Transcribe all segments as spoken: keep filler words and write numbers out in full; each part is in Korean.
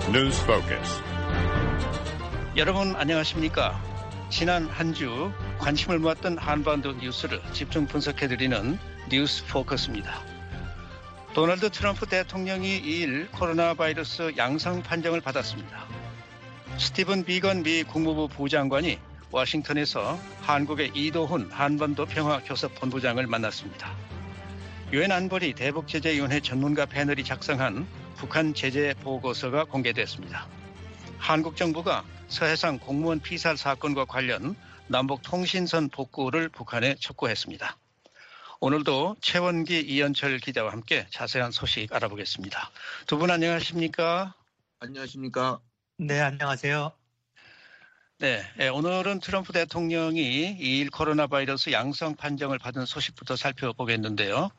News Focus. 여러분 안녕하십니까? 지난 한 주 관심을 모았던 한반도 뉴스를 집중 분석해드리는 뉴스 포커스입니다. 도널드 트럼프 대통령이 이일 코로나 바이러스 양성 판정을 받았습니다. 스티븐 비건 미 국무부 부장관이 워싱턴에서 한국의 이도훈 한반도 평화교섭본부장을 만났습니다. 유엔 안보리 대북제재위원회 전문가 패널이 작성한 북한 제재 보고서가 공개됐습니다. 한국 정부가 서해상 공무원 피살 사건과 관련 남북 통신선 복구를 북한에 촉구했습니다. 오늘도 최원기, 이현철 기자와 함께 자세한 소식 알아보겠습니다. 두 분 안녕하십니까? 안녕하십니까? 네, 안녕하세요. 네, 오늘은 트럼프 대통령이 이일 코로나 바이러스 양성 판정을 받은 소식부터 살펴보겠는데요.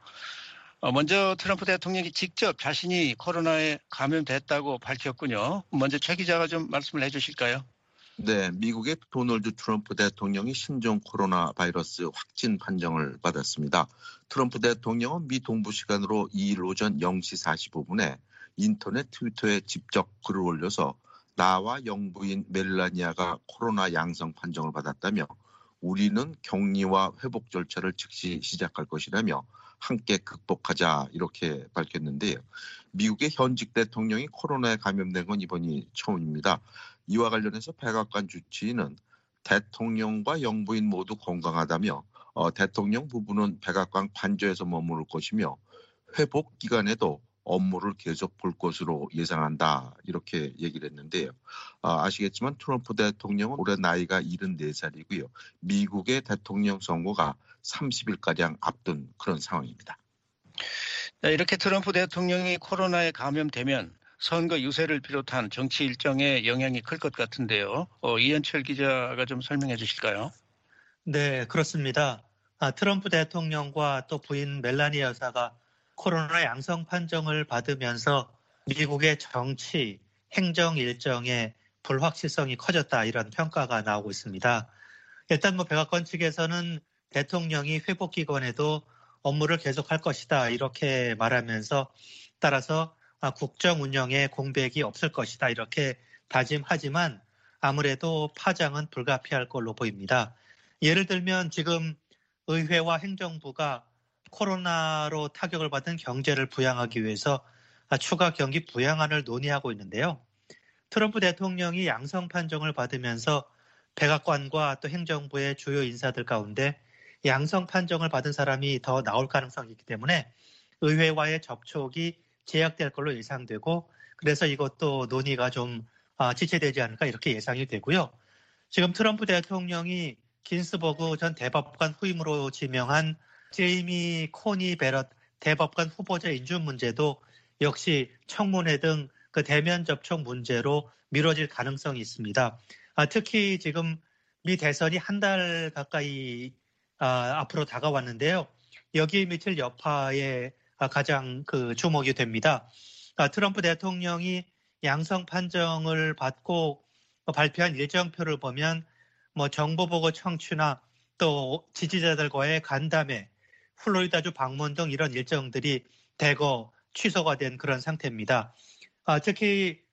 먼저 트럼프 대통령이 직접 자신이 코로나에 감염됐다고 밝혔군요. 먼저 최 기자가 좀 말씀을 해주실까요? 네, 미국의 도널드 트럼프 대통령이 신종 코로나 바이러스 확진 판정을 받았습니다. 트럼프 대통령은 미 동부 시간으로 이일 오전 영 시 사십오 분에 인터넷 트위터에 직접 글을 올려서 나와 영부인 멜라니아가 코로나 양성 판정을 받았다며 우리는 격리와 회복 절차를 즉시 시작할 것이라며 함께 극복하자 이렇게 밝혔는데요. 미국의 현직 대통령이 코로나에 감염된 건 이번이 처음입니다. 이와 관련해서 백악관 주치의는 대통령과 영부인 모두 건강하다며 어, 대통령 부부는 백악관 관저에서 머무를 것이며 회복 기간에도 업무를 계속 볼 것으로 예상한다 이렇게 얘기를 했는데요. 아, 아시겠지만 트럼프 대통령은 올해 나이가 칠십사 살이고요. 미국의 대통령 선거가 삼십 일가량 앞둔 그런 상황입니다. 네, 이렇게 트럼프 대통령이 코로나에 감염되면 선거 유세를 비롯한 정치 일정에 영향이 클 것 같은데요. 어, 이현철 기자가 좀 설명해 주실까요? 네, 그렇습니다. 아, 트럼프 대통령과 또 부인 멜라니아 여사가 코로나 양성 판정을 받으면서 미국의 정치, 행정 일정의 불확실성이 커졌다 이런 평가가 나오고 있습니다. 일단 뭐 백악관 측에서는 대통령이 회복 기간에도 업무를 계속할 것이다 이렇게 말하면서 따라서 국정 운영에 공백이 없을 것이다 이렇게 다짐하지만 아무래도 파장은 불가피할 걸로 보입니다. 예를 들면 지금 의회와 행정부가 코로나로 타격을 받은 경제를 부양하기 위해서 추가 경기 부양안을 논의하고 있는데요. 트럼프 대통령이 양성 판정을 받으면서 백악관과 또 행정부의 주요 인사들 가운데 양성 판정을 받은 사람이 더 나올 가능성이 있기 때문에 의회와의 접촉이 제약될 걸로 예상되고 그래서 이것도 논의가 좀 지체되지 않을까 이렇게 예상이 되고요. 지금 트럼프 대통령이 긴스버그 전 대법관 후임으로 지명한 제이미 코니 베럿 대법관 후보자 인준 문제도 역시 청문회 등 그 대면 접촉 문제로 미뤄질 가능성이 있습니다. 아, 특히 지금 미 대선이 한 달 가까이 아, 앞으로 다가왔는데요. 여기에 미칠 여파에 아, 가장 그 주목이 됩니다. 아, 트럼프 대통령이 양성 판정을 받고 발표한 일정표를 보면 뭐 정보보고 청취나 또 지지자들과의 간담회, 플로리다주 방문 등 이런 일정들이 대거 취소가 된 그런 상태입니다. 아, 특히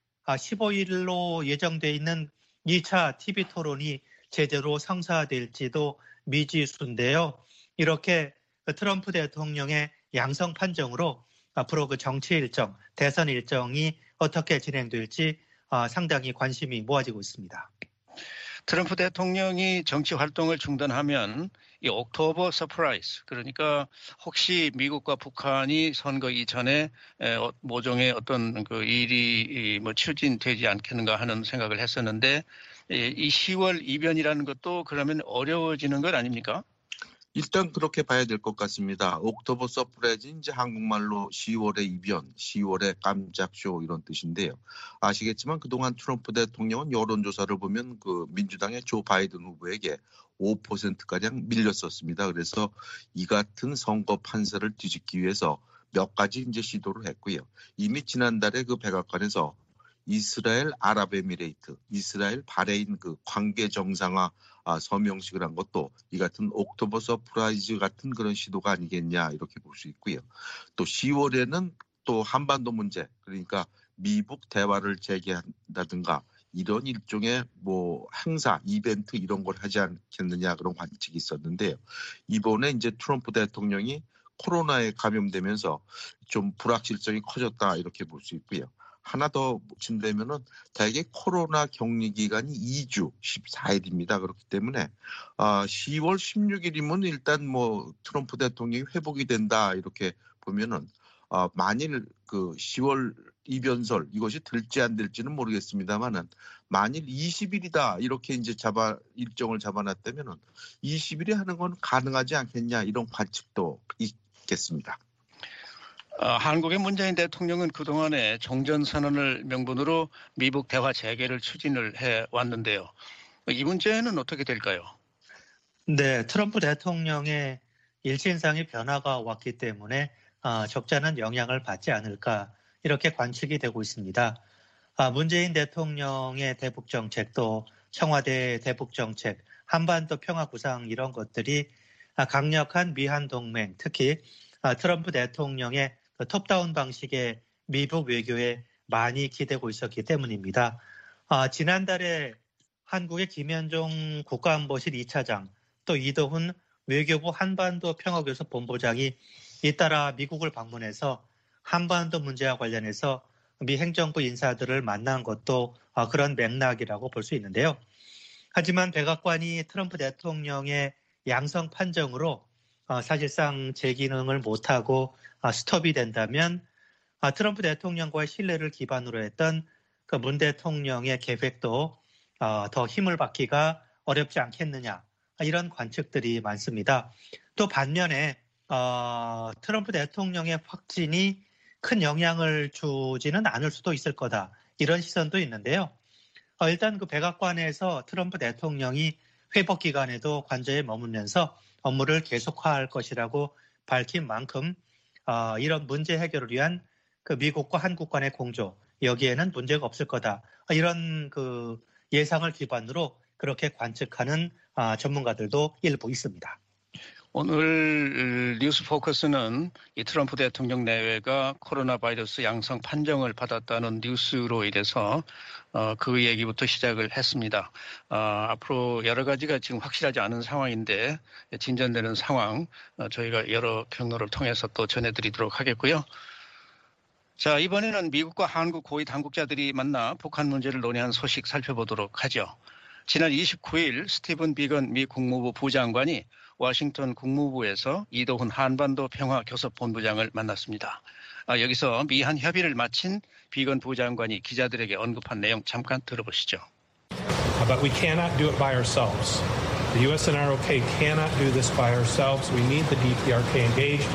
십오일로 예정돼 있는 이 차 티비 토론이 제대로 성사될지도 미지수인데요. 이렇게 트럼프 대통령의 양성 판정으로 앞으로 그 정치 일정, 대선 일정이 어떻게 진행될지 상당히 관심이 모아지고 있습니다. 트럼프 대통령이 정치 활동을 중단하면 이 옥토버 서프라이즈, 그러니까 혹시 미국과 북한이 선거 이전에 모종의 어떤 그 일이 뭐 추진되지 않겠는가 하는 생각을 했었는데 이 시월 이변이라는 것도 그러면 어려워지는 것 아닙니까? 일단 그렇게 봐야 될 것 같습니다. 옥토버 서프라이즈 이제 한국말로 시월의 이변, 시월의 깜짝 쇼 이런 뜻인데요. 아시겠지만 그동안 트럼프 대통령은 여론조사를 보면 그 민주당의 조 바이든 후보에게 오 퍼센트가량 밀렸었습니다. 그래서 이 같은 선거 판세를 뒤집기 위해서 몇 가지 이제 시도를 했고요. 이미 지난달에 그 백악관에서 이스라엘 아랍에미레이트, 이스라엘 바레인 그 관계 정상화 아, 서명식을 한 것도 이 같은 옥토버 서프라이즈 같은 그런 시도가 아니겠냐 이렇게 볼 수 있고요. 또 시월에는 또 한반도 문제, 그러니까 미북 대화를 재개한다든가 이런 일종의 뭐 행사, 이벤트 이런 걸 하지 않겠느냐 그런 관측이 있었는데요. 이번에 이제 트럼프 대통령이 코로나에 감염되면서 좀 불확실성이 커졌다 이렇게 볼 수 있고요. 하나 더 묻힌다면은 대개 코로나 격리 기간이 이 주 십사 일입니다. 그렇기 때문에 아, 시월 십육일이면 일단 뭐 트럼프 대통령이 회복이 된다 이렇게 보면은 아, 만일 그 시월 이변설 이것이 될지 안 될지는 모르겠습니다만은 만일 이십 일이다 이렇게 이제 잡아 일정을 잡아놨다면은 이십 일에 하는 건 가능하지 않겠냐 이런 관측도 있겠습니다. 어, 한국의 문재인 대통령은 그동안에 종전선언을 명분으로 미북 대화 재개를 추진을 해왔는데요. 이 문제는 어떻게 될까요? 네, 트럼프 대통령의 일신상의 변화가 왔기 때문에 아, 적잖은 영향을 받지 않을까 이렇게 관측이 되고 있습니다. 아, 문재인 대통령의 대북 정책 또 청와대 대북 정책, 한반도 평화 구상 이런 것들이 아, 강력한 미한 동맹, 특히 아, 트럼프 대통령의 그 톱다운 방식의 미북 외교에 많이 기대고 있었기 때문입니다. 아, 지난달에 한국의 김현종 국가안보실 이 차장 또 이도훈 외교부 한반도 평화교섭 본부장이 잇따라 미국을 방문해서 한반도 문제와 관련해서 미 행정부 인사들을 만난 것도 그런 맥락이라고 볼 수 있는데요. 하지만 백악관이 트럼프 대통령의 양성 판정으로 사실상 재기능을 못하고 스톱이 된다면 트럼프 대통령과의 신뢰를 기반으로 했던 그 문 대통령의 계획도 더 힘을 받기가 어렵지 않겠느냐 이런 관측들이 많습니다. 또 반면에 어, 트럼프 대통령의 확진이 큰 영향을 주지는 않을 수도 있을 거다 이런 시선도 있는데요. 어, 일단 그 백악관에서 트럼프 대통령이 회복 기간에도 관저에 머물면서 업무를 계속화할 것이라고 밝힌 만큼 어, 이런 문제 해결을 위한 그 미국과 한국 간의 공조 여기에는 문제가 없을 거다 이런 그 예상을 기반으로 그렇게 관측하는 아, 전문가들도 일부 있습니다. 오늘 뉴스 포커스는 이 트럼프 대통령 내외가 코로나 바이러스 양성 판정을 받았다는 뉴스로 인해서 어, 그 얘기부터 시작을 했습니다. 어, 앞으로 여러 가지가 지금 확실하지 않은 상황인데 진전되는 상황 어, 저희가 여러 경로를 통해서 또 전해드리도록 하겠고요. 자, 이번에는 미국과 한국 고위 당국자들이 만나 북한 문제를 논의한 소식 살펴보도록 하죠. 지난 이십구일 스티븐 비건 미 국무부 부장관이 워싱턴 국무부에서 이도훈 한반도 평화교섭본부장을 만났습니다. 아, 여기서 미한 협의를 마친 비건 부장관이 기자들에게 언급한 내용 잠깐 들어보시죠. But we cannot do it by ourselves. The U S and R O K cannot do this by ourselves. We need the D P R K engaged.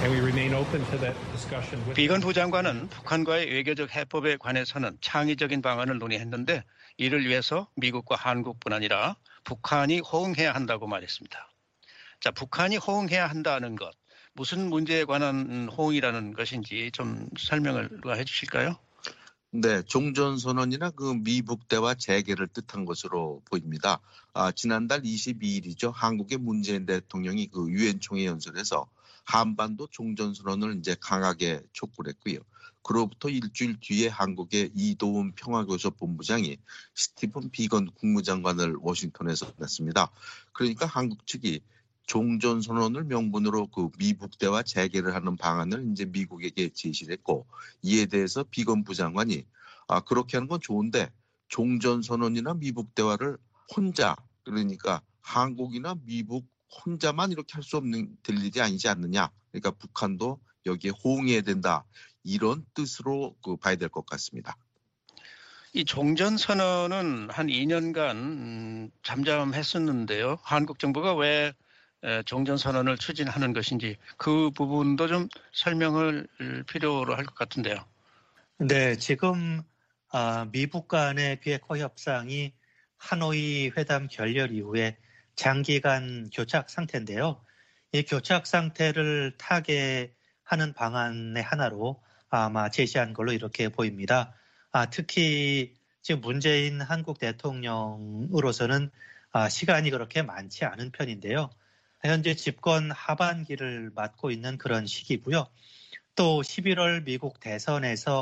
비건 부장관은 북한과의 외교적 해법에 관해서는 창의적인 방안을 논의했는데 이를 위해서 미국과 한국뿐 아니라 북한이 호응해야 한다고 말했습니다. 자, 북한이 호응해야 한다는 것, 무슨 문제에 관한 호응이라는 것인지 좀 설명을 해 주실까요? 네, 종전선언이나 그 미북 대화 재개를 뜻한 것으로 보입니다. 아, 지난달 이십이일이죠. 한국의 문재인 대통령이 그 유엔 총회 연설에서 한반도 종전선언을 이제 강하게 촉구를 했고요. 그로부터 일주일 뒤에 한국의 이도훈 평화교섭본부장이 스티븐 비건 국무장관을 워싱턴에서 만났습니다. 그러니까 한국 측이 종전선언을 명분으로 그 미북 대화 재개를 하는 방안을 이제 미국에게 제시를 했고 이에 대해서 비건 부장관이 아, 그렇게 하는 건 좋은데 종전선언이나 미북 대화를 혼자 그러니까 한국이나 미북 혼자만 이렇게 할 수 없는 될 일이 아니지 않느냐. 그러니까 북한도 여기에 호응해야 된다. 이런 뜻으로 그 봐야 될 것 같습니다. 이 종전선언은 한 이 년간 음, 잠잠했었는데요. 한국 정부가 왜 종전선언을 추진하는 것인지 그 부분도 좀 설명을 필요로 할 것 같은데요. 네, 지금 미북 간의 비핵화 협상이 하노이 회담 결렬 이후에 장기간 교착 상태인데요. 이 교착 상태를 타개하는 방안의 하나로 아마 제시한 걸로 이렇게 보입니다. 아, 특히 지금 문재인 한국 대통령으로서는 아, 시간이 그렇게 많지 않은 편인데요. 현재 집권 하반기를 맞고 있는 그런 시기고요. 또 십일월 미국 대선에서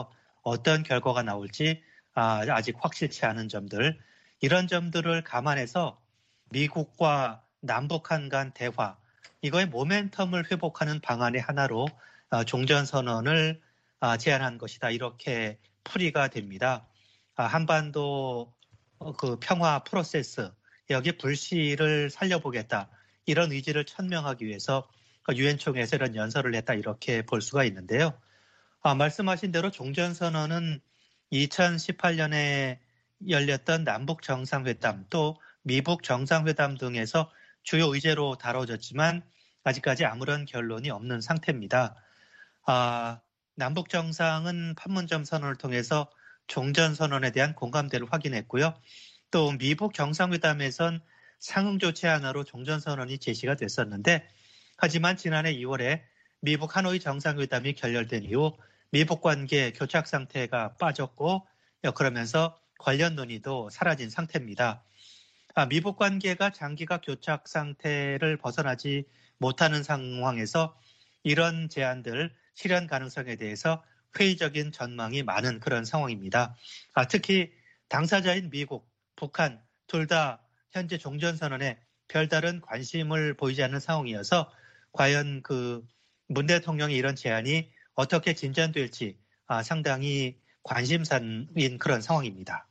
어떤 결과가 나올지 아직 확실치 않은 점들, 이런 점들을 감안해서 미국과 남북한 간 대화, 이거의 모멘텀을 회복하는 방안의 하나로 종전선언을 제안한 것이다. 이렇게 풀이가 됩니다. 한반도 그 평화 프로세스, 여기 불씨를 살려보겠다. 이런 의지를 천명하기 위해서 유엔 총회에서 이런 연설을 했다. 이렇게 볼 수가 있는데요. 아, 말씀하신 대로 종전선언은 이천십팔 년에 열렸던 남북 정상회담 또 미북 정상회담 등에서 주요 의제로 다뤄졌지만 아직까지 아무런 결론이 없는 상태입니다. 아, 남북 정상은 판문점 선언을 통해서 종전선언에 대한 공감대를 확인했고요. 또 미북 정상회담에선 상응조치 하나로 종전선언이 제시가 됐었는데 하지만 지난해 이월에 미북 하노이 정상회담이 결렬된 이후 미북 관계 교착 상태가 빠졌고 그러면서 관련 논의도 사라진 상태입니다. 아, 미북 관계가 장기가 교착 상태를 벗어나지 못하는 상황에서 이런 제안들 실현 가능성에 대해서 회의적인 전망이 많은 그런 상황입니다. 아, 특히 당사자인 미국, 북한 둘 다 현재 종전선언에 별다른 관심을 보이지 않는 상황이어서 과연 그 문 대통령의 이런 제안이 어떻게 진전될지 아, 상당히 관심사인 그런 상황입니다.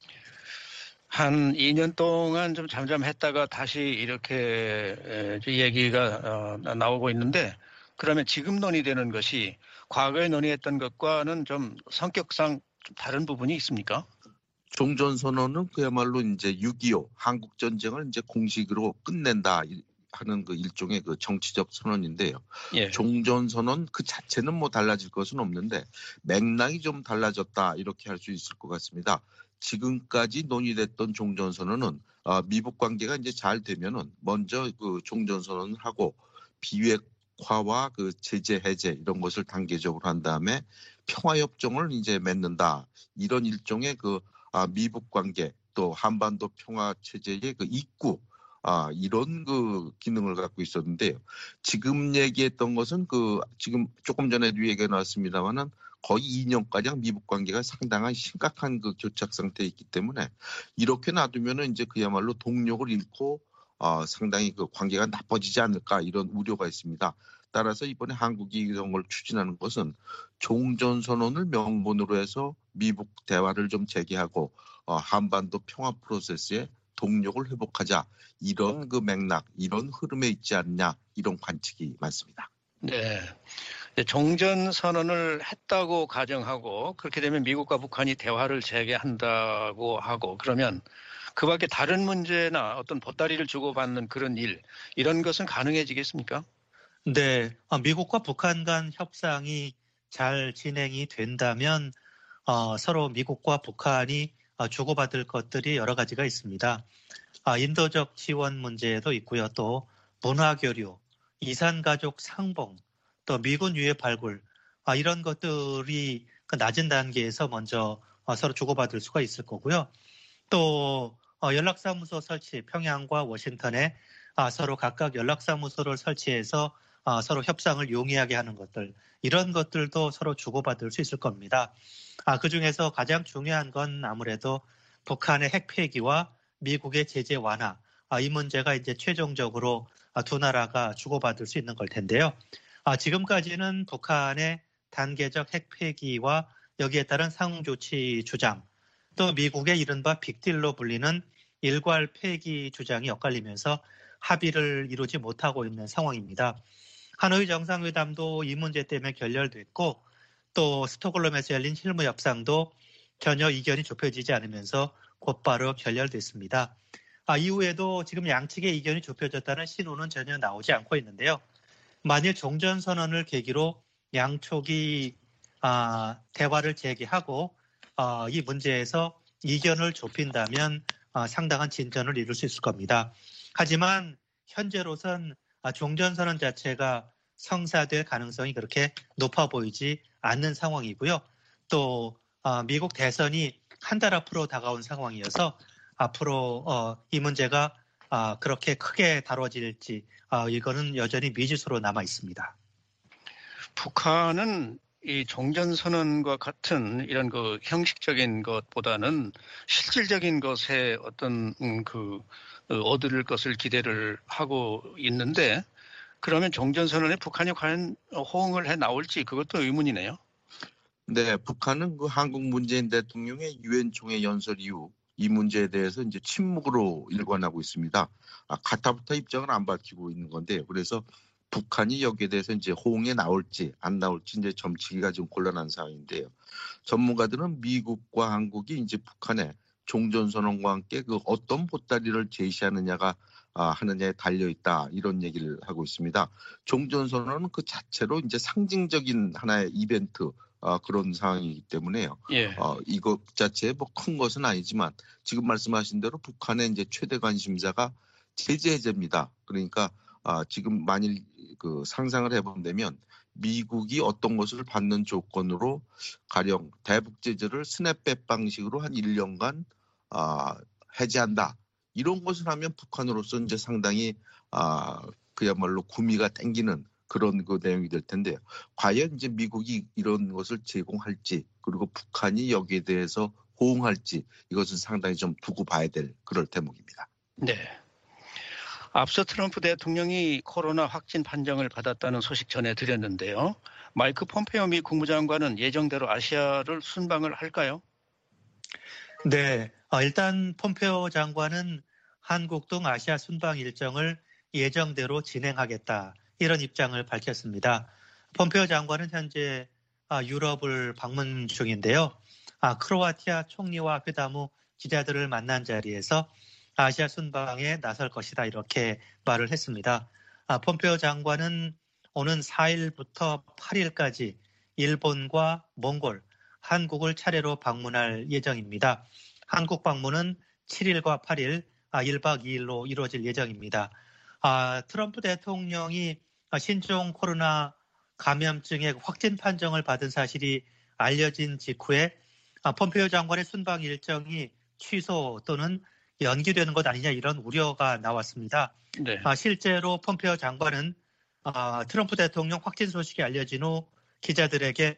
한 이 년 동안 좀 잠잠했다가 다시 이렇게 얘기가 나오고 있는데 그러면 지금 논의되는 것이 과거에 논의했던 것과는 좀 성격상 좀 다른 부분이 있습니까? 종전선언은 그야말로 이제 육이오 한국 전쟁을 이제 공식으로 끝낸다 하는 그 일종의 그 정치적 선언인데요. 예. 종전선언 그 자체는 뭐 달라질 것은 없는데 맥락이 좀 달라졌다 이렇게 할 수 있을 것 같습니다. 지금까지 논의됐던 종전선언은 미북 관계가 이제 잘 되면은 먼저 그 종전선언을 하고 비핵화와 그 제재 해제 이런 것을 단계적으로 한 다음에 평화협정을 이제 맺는다 이런 일종의 그 미북 관계 또 한반도 평화 체제의 그 입구 아, 이런 그 기능을 갖고 있었는데요. 지금 얘기했던 것은 그 지금 조금 전에도 얘기가 나왔습니다만은 거의 이 년가량 미북 관계가 상당한 심각한 그 교착 상태에 있기 때문에 이렇게 놔두면은 이제 그야말로 동력을 잃고 어, 상당히 그 관계가 나빠지지 않을까 이런 우려가 있습니다. 따라서 이번에 한국이 이런 걸 추진하는 것은 종전선언을 명분으로 해서 미북 대화를 좀 재개하고 어, 한반도 평화 프로세스에 동력을 회복하자 이런 그 맥락, 이런 흐름에 있지 않냐 이런 관측이 많습니다. 네, 종전선언을 했다고 가정하고 그렇게 되면 미국과 북한이 대화를 재개한다고 하고 그러면 그 밖에 다른 문제나 어떤 보따리를 주고받는 그런 일 이런 것은 가능해지겠습니까? 네, 미국과 북한 간 협상이 잘 진행이 된다면 어, 서로 미국과 북한이 주고받을 것들이 여러 가지가 있습니다. 아, 인도적 지원 문제도 있고요. 또 문화교류, 이산가족 상봉, 또 미군 유해 발굴 아, 이런 것들이 그 낮은 단계에서 먼저 어, 서로 주고받을 수가 있을 거고요. 또 어, 연락사무소 설치, 평양과 워싱턴에 아, 서로 각각 연락사무소를 설치해서 아, 서로 협상을 용이하게 하는 것들 이런 것들도 서로 주고받을 수 있을 겁니다. 아, 그중에서 가장 중요한 건 아무래도 북한의 핵 폐기와 미국의 제재 완화 아, 이 문제가 이제 최종적으로 아, 두 나라가 주고받을 수 있는 걸 텐데요. 아, 지금까지는 북한의 단계적 핵 폐기와 여기에 따른 상응조치 주장 또 미국의 이른바 빅딜로 불리는 일괄 폐기 주장이 엇갈리면서 합의를 이루지 못하고 있는 상황입니다. 하노이 정상회담도 이 문제 때문에 결렬됐고 또 스톡홀름에서 열린 실무 협상도 전혀 이견이 좁혀지지 않으면서 곧바로 결렬됐습니다. 아, 이후에도 지금 양측의 이견이 좁혀졌다는 신호는 전혀 나오지 않고 있는데요. 만일 종전선언을 계기로 양쪽이 아, 대화를 재개하고 아, 이 문제에서 이견을 좁힌다면 아, 상당한 진전을 이룰 수 있을 겁니다. 하지만 현재로선 아, 종전선언 자체가 성사될 가능성이 그렇게 높아 보이지 않는 상황이고요. 또 아, 미국 대선이 한 달 앞으로 다가온 상황이어서 앞으로 어, 이 문제가 아, 그렇게 크게 다뤄질지 아, 이거는 여전히 미지수로 남아 있습니다. 북한은 이 종전선언과 같은 이런 그 형식적인 것보다는 실질적인 것에 어떤 음, 그 어, 얻을 것을 기대를 하고 있는데 그러면 종전선언에 북한이 과연 호응을 해 나올지 그것도 의문이네요. 네, 북한은 그 한국 문재인 대통령의 유엔 총회 연설 이후 이 문제에 대해서 이제 침묵으로 일관하고 있습니다. 아, 가타부터 입장을 안 밝히고 있는 건데요. 그래서 북한이 여기에 대해서 이제 호응에 나올지 안 나올지 이제 점치기가 좀 곤란한 상황인데요. 전문가들은 미국과 한국이 이제 북한의 종전선언과 함께 그 어떤 보따리를 제시하느냐가 아, 하느냐에 달려 있다 이런 얘기를 하고 있습니다. 종전선언은 그 자체로 이제 상징적인 하나의 이벤트 아, 그런 상황이기 때문에요. 예. 어, 이것 자체에 뭐 큰 것은 아니지만 지금 말씀하신 대로 북한의 이제 최대 관심사가 제재 해제입니다. 그러니까 아, 지금 만일 그 상상을 해본다면 미국이 어떤 것을 받는 조건으로 가령 대북 제재를 스냅백 방식으로 한 일 년간 아, 해제한다. 이런 것을 하면 북한으로서 이제 상당히 아, 그야말로 구미가 땡기는 그런 그 내용이 될 텐데요. 과연 이제 미국이 이런 것을 제공할지 그리고 북한이 여기에 대해서 호응할지 이것은 상당히 좀 두고 봐야 될 그럴 대목입니다. 네. 앞서 트럼프 대통령이 코로나 확진 판정을 받았다는 소식 전해드렸는데요. 마이크 폼페오 미 국무장관은 예정대로 아시아를 순방을 할까요? 네, 어, 일단 폼페오 장관은 한국 등 아시아 순방 일정을 예정대로 진행하겠다. 이런 입장을 밝혔습니다. 폼페오 장관은 현재 유럽을 방문 중인데요. 크로아티아 총리와 회담 후 기자들을 만난 자리에서 아시아 순방에 나설 것이다 이렇게 말을 했습니다. 폼페오 장관은 오는 사 일부터 팔 일까지 일본과 몽골, 한국을 차례로 방문할 예정입니다. 한국 방문은 칠 일과 팔 일, 일 박 이 일로 이루어질 예정입니다. 트럼프 대통령이 신종 코로나 감염증의 확진 판정을 받은 사실이 알려진 직후에 폼페오 장관의 순방 일정이 취소 또는 연기되는 것 아니냐 이런 우려가 나왔습니다. 네. 실제로 폼페오 장관은 트럼프 대통령 확진 소식이 알려진 후 기자들에게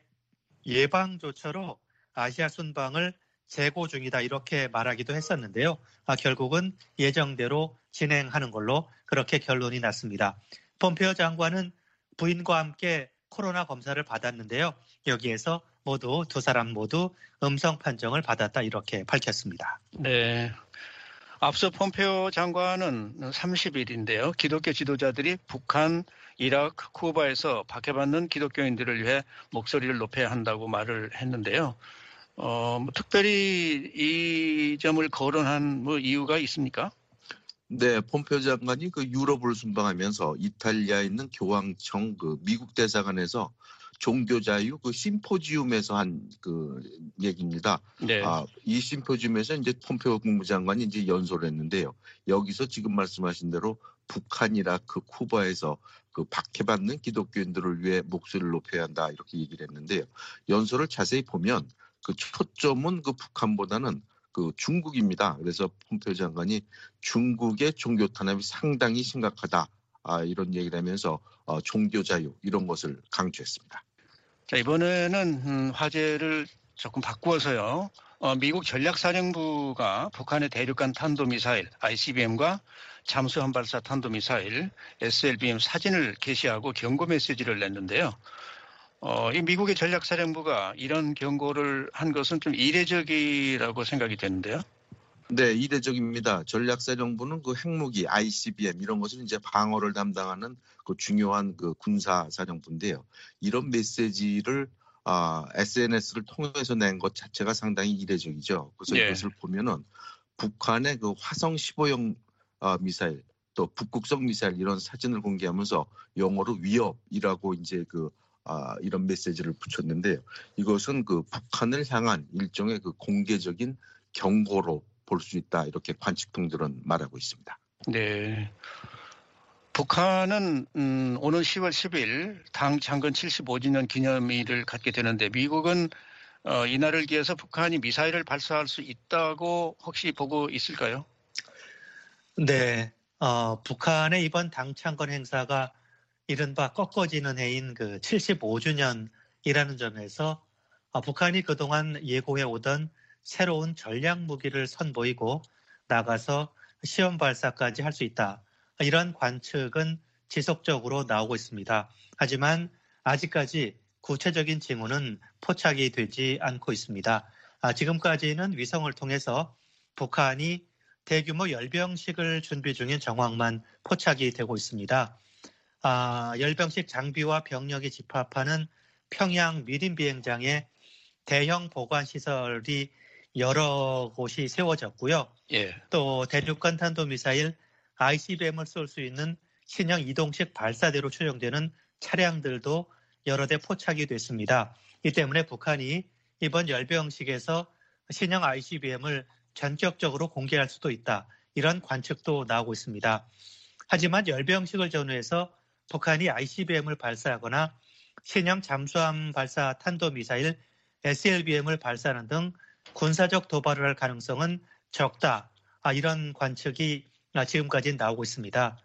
예방조처로 아시아 순방을 재고 중이다 이렇게 말하기도 했었는데요. 결국은 예정대로 진행하는 걸로 그렇게 결론이 났습니다. 폼페오 장관은 부인과 함께 코로나 검사를 받았는데요. 여기에서 모두 두 사람 모두 음성 판정을 받았다 이렇게 밝혔습니다. 네. 앞서 폼페오 장관은 삼십 일인데요. 기독교 지도자들이 북한, 이라크, 쿠바에서 박해받는 기독교인들을 위해 목소리를 높여야 한다고 말을 했는데요. 어, 뭐 특별히 이 점을 거론한 뭐 이유가 있습니까? 네, 폼페오 장관이 그 유럽을 순방하면서 이탈리아에 있는 교황청 그 미국 대사관에서 종교 자유 그 심포지움에서 한 그 얘기입니다. 네. 아, 이 심포지움에서 이제 폼페오 국무장관이 이제 연설을 했는데요. 여기서 지금 말씀하신 대로 북한이나 그 쿠바에서 그 박해받는 기독교인들을 위해 목소리를 높여야 한다 이렇게 얘기를 했는데요. 연설을 자세히 보면 그 초점은 그 북한보다는 그 중국입니다. 그래서 폼페오 장관이 중국의 종교 탄압이 상당히 심각하다. 아, 이런 얘기를 하면서 어, 종교 자유 이런 것을 강조했습니다. 자, 이번에는 음, 화제를 조금 바꾸어서요. 어, 미국 전략사령부가 북한의 대륙간 탄도미사일 아이씨비엠과 잠수함 발사 탄도미사일 에스엘비엠 사진을 게시하고 경고 메시지를 냈는데요. 어, 이 미국의 전략사령부가 이런 경고를 한 것은 좀 이례적이라고 생각이 되는데요. 네, 이례적입니다. 전략사령부는 그 핵무기, 아이씨비엠 이런 것을 이제 방어를 담당하는 그 중요한 그 군사사령부인데요. 이런 메시지를 아, 에스엔에스를 통해서 낸 것 자체가 상당히 이례적이죠. 그래서 네. 이것을 보면은 북한의 그 화성 십오형 아, 미사일 또 북극성 미사일 이런 사진을 공개하면서 영어로 위협이라고 이제 그 아, 이런 메시지를 붙였는데요. 이것은 그 북한을 향한 일종의 그 공개적인 경고로 볼 수 있다 이렇게 관측통들은 말하고 있습니다. 네. 북한은 음, 오는 시월 십일 당 창건 칠십오 주년 기념일을 갖게 되는데 미국은 어, 이날을 기해서 북한이 미사일을 발사할 수 있다고 혹시 보고 있을까요? 네, 어, 북한의 이번 당 창건 행사가 이른바 꺾어지는 해인 그 칠십오 주년 이라는 점에서 북한이 그동안 예고해 오던 새로운 전략 무기를 선보이고 나가서 시험 발사까지 할 수 있다. 이런 관측은 지속적으로 나오고 있습니다. 하지만 아직까지 구체적인 징후는 포착이 되지 않고 있습니다. 지금까지는 위성을 통해서 북한이 대규모 열병식을 준비 중인 정황만 포착이 되고 있습니다. 아, 열병식 장비와 병력이 집합하는 평양 미림 비행장에 대형 보관시설이 여러 곳이 세워졌고요. 예. 또 대륙간 탄도미사일 아이씨비엠을 쏠 수 있는 신형 이동식 발사대로 추정되는 차량들도 여러 대 포착이 됐습니다. 이 때문에 북한이 이번 열병식에서 신형 아이씨비엠을 전격적으로 공개할 수도 있다. 이런 관측도 나오고 있습니다. 하지만 열병식을 전후해서 북한이 아이씨비엠을 발사하거나 신형 잠수함 발사 탄도미사일 에스엘비엠을 발사하는 등 군사적 도발을 할 가능성은 적다. 이런 관측이 지금까지 나오고 있습니다.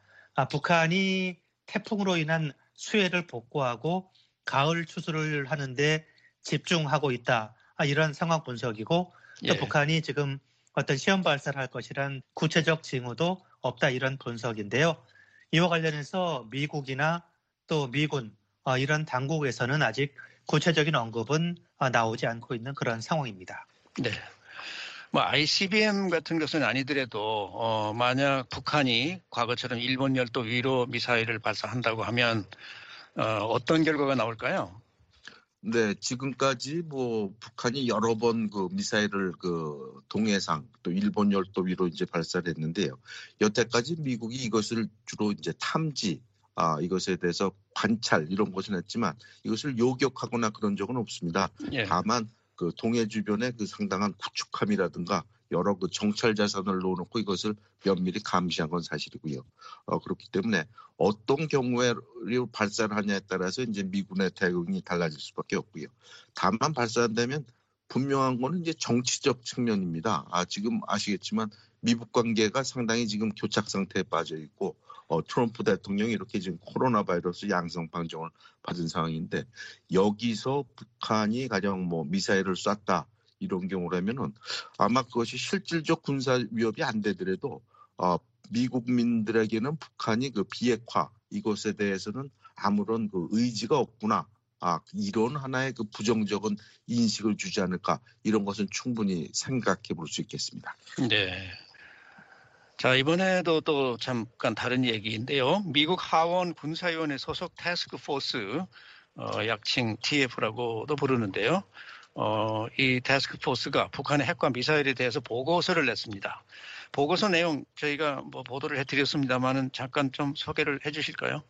북한이 태풍으로 인한 수해를 복구하고 가을 추수를 하는데 집중하고 있다. 이런 상황 분석이고 또 예. 북한이 지금 어떤 시험 발사를 할 것이란 구체적 징후도 없다. 이런 분석인데요. 이와 관련해서 미국이나 또 미군 이런 당국에서는 아직 구체적인 언급은 나오지 않고 있는 그런 상황입니다. 네. 뭐 아이씨비엠 같은 것은 아니더라도 어, 만약 북한이 과거처럼 일본 열도 위로 미사일을 발사한다고 하면 어, 어떤 결과가 나올까요? 네, 지금까지 뭐 북한이 여러 번 그 미사일을 그 동해상 또 일본 열도 위로 이제 발사를 했는데요. 여태까지 미국이 이것을 주로 이제 탐지, 아 이것에 대해서 관찰 이런 것은 했지만 이것을 요격하거나 그런 적은 없습니다. 예. 다만 그 동해 주변에 그 상당한 구축함이라든가 여러 그 정찰 자산을 놓아놓고 이것을 면밀히 감시한 건 사실이고요. 어, 그렇기 때문에 어떤 경우에 발사를 하냐에 따라서 이제 미군의 대응이 달라질 수밖에 없고요. 다만 발사한다면 분명한 거는 이제 정치적 측면입니다. 아, 지금 아시겠지만 미북 관계가 상당히 지금 교착 상태에 빠져 있고 어, 트럼프 대통령이 이렇게 지금 코로나 바이러스 양성 판정을 받은 상황인데 여기서 북한이 가령 뭐 미사일을 쐈다 이런 경우라면은 아마 그것이 실질적 군사 위협이 안 되더라도 어, 미국민들에게는 북한이 그 비핵화 이것에 대해서는 아무런 그 의지가 없구나. 아, 이런 하나의 그 부정적인 인식을 주지 않을까 이런 것은 충분히 생각해 볼 수 있겠습니다. 네. 자, 이번에도 또 잠깐 다른 얘기인데요. 미국 하원 군사위원회 소속 태스크포스, 어, 약칭 티에프라고도 부르는데요. 어, 이 태스크포스가 북한의 핵과 미사일에 대해서 보고서를 냈습니다. 보고서 내용 저희가 뭐 보도를 해드렸습니다만은 잠깐 좀 소개를 해주실까요?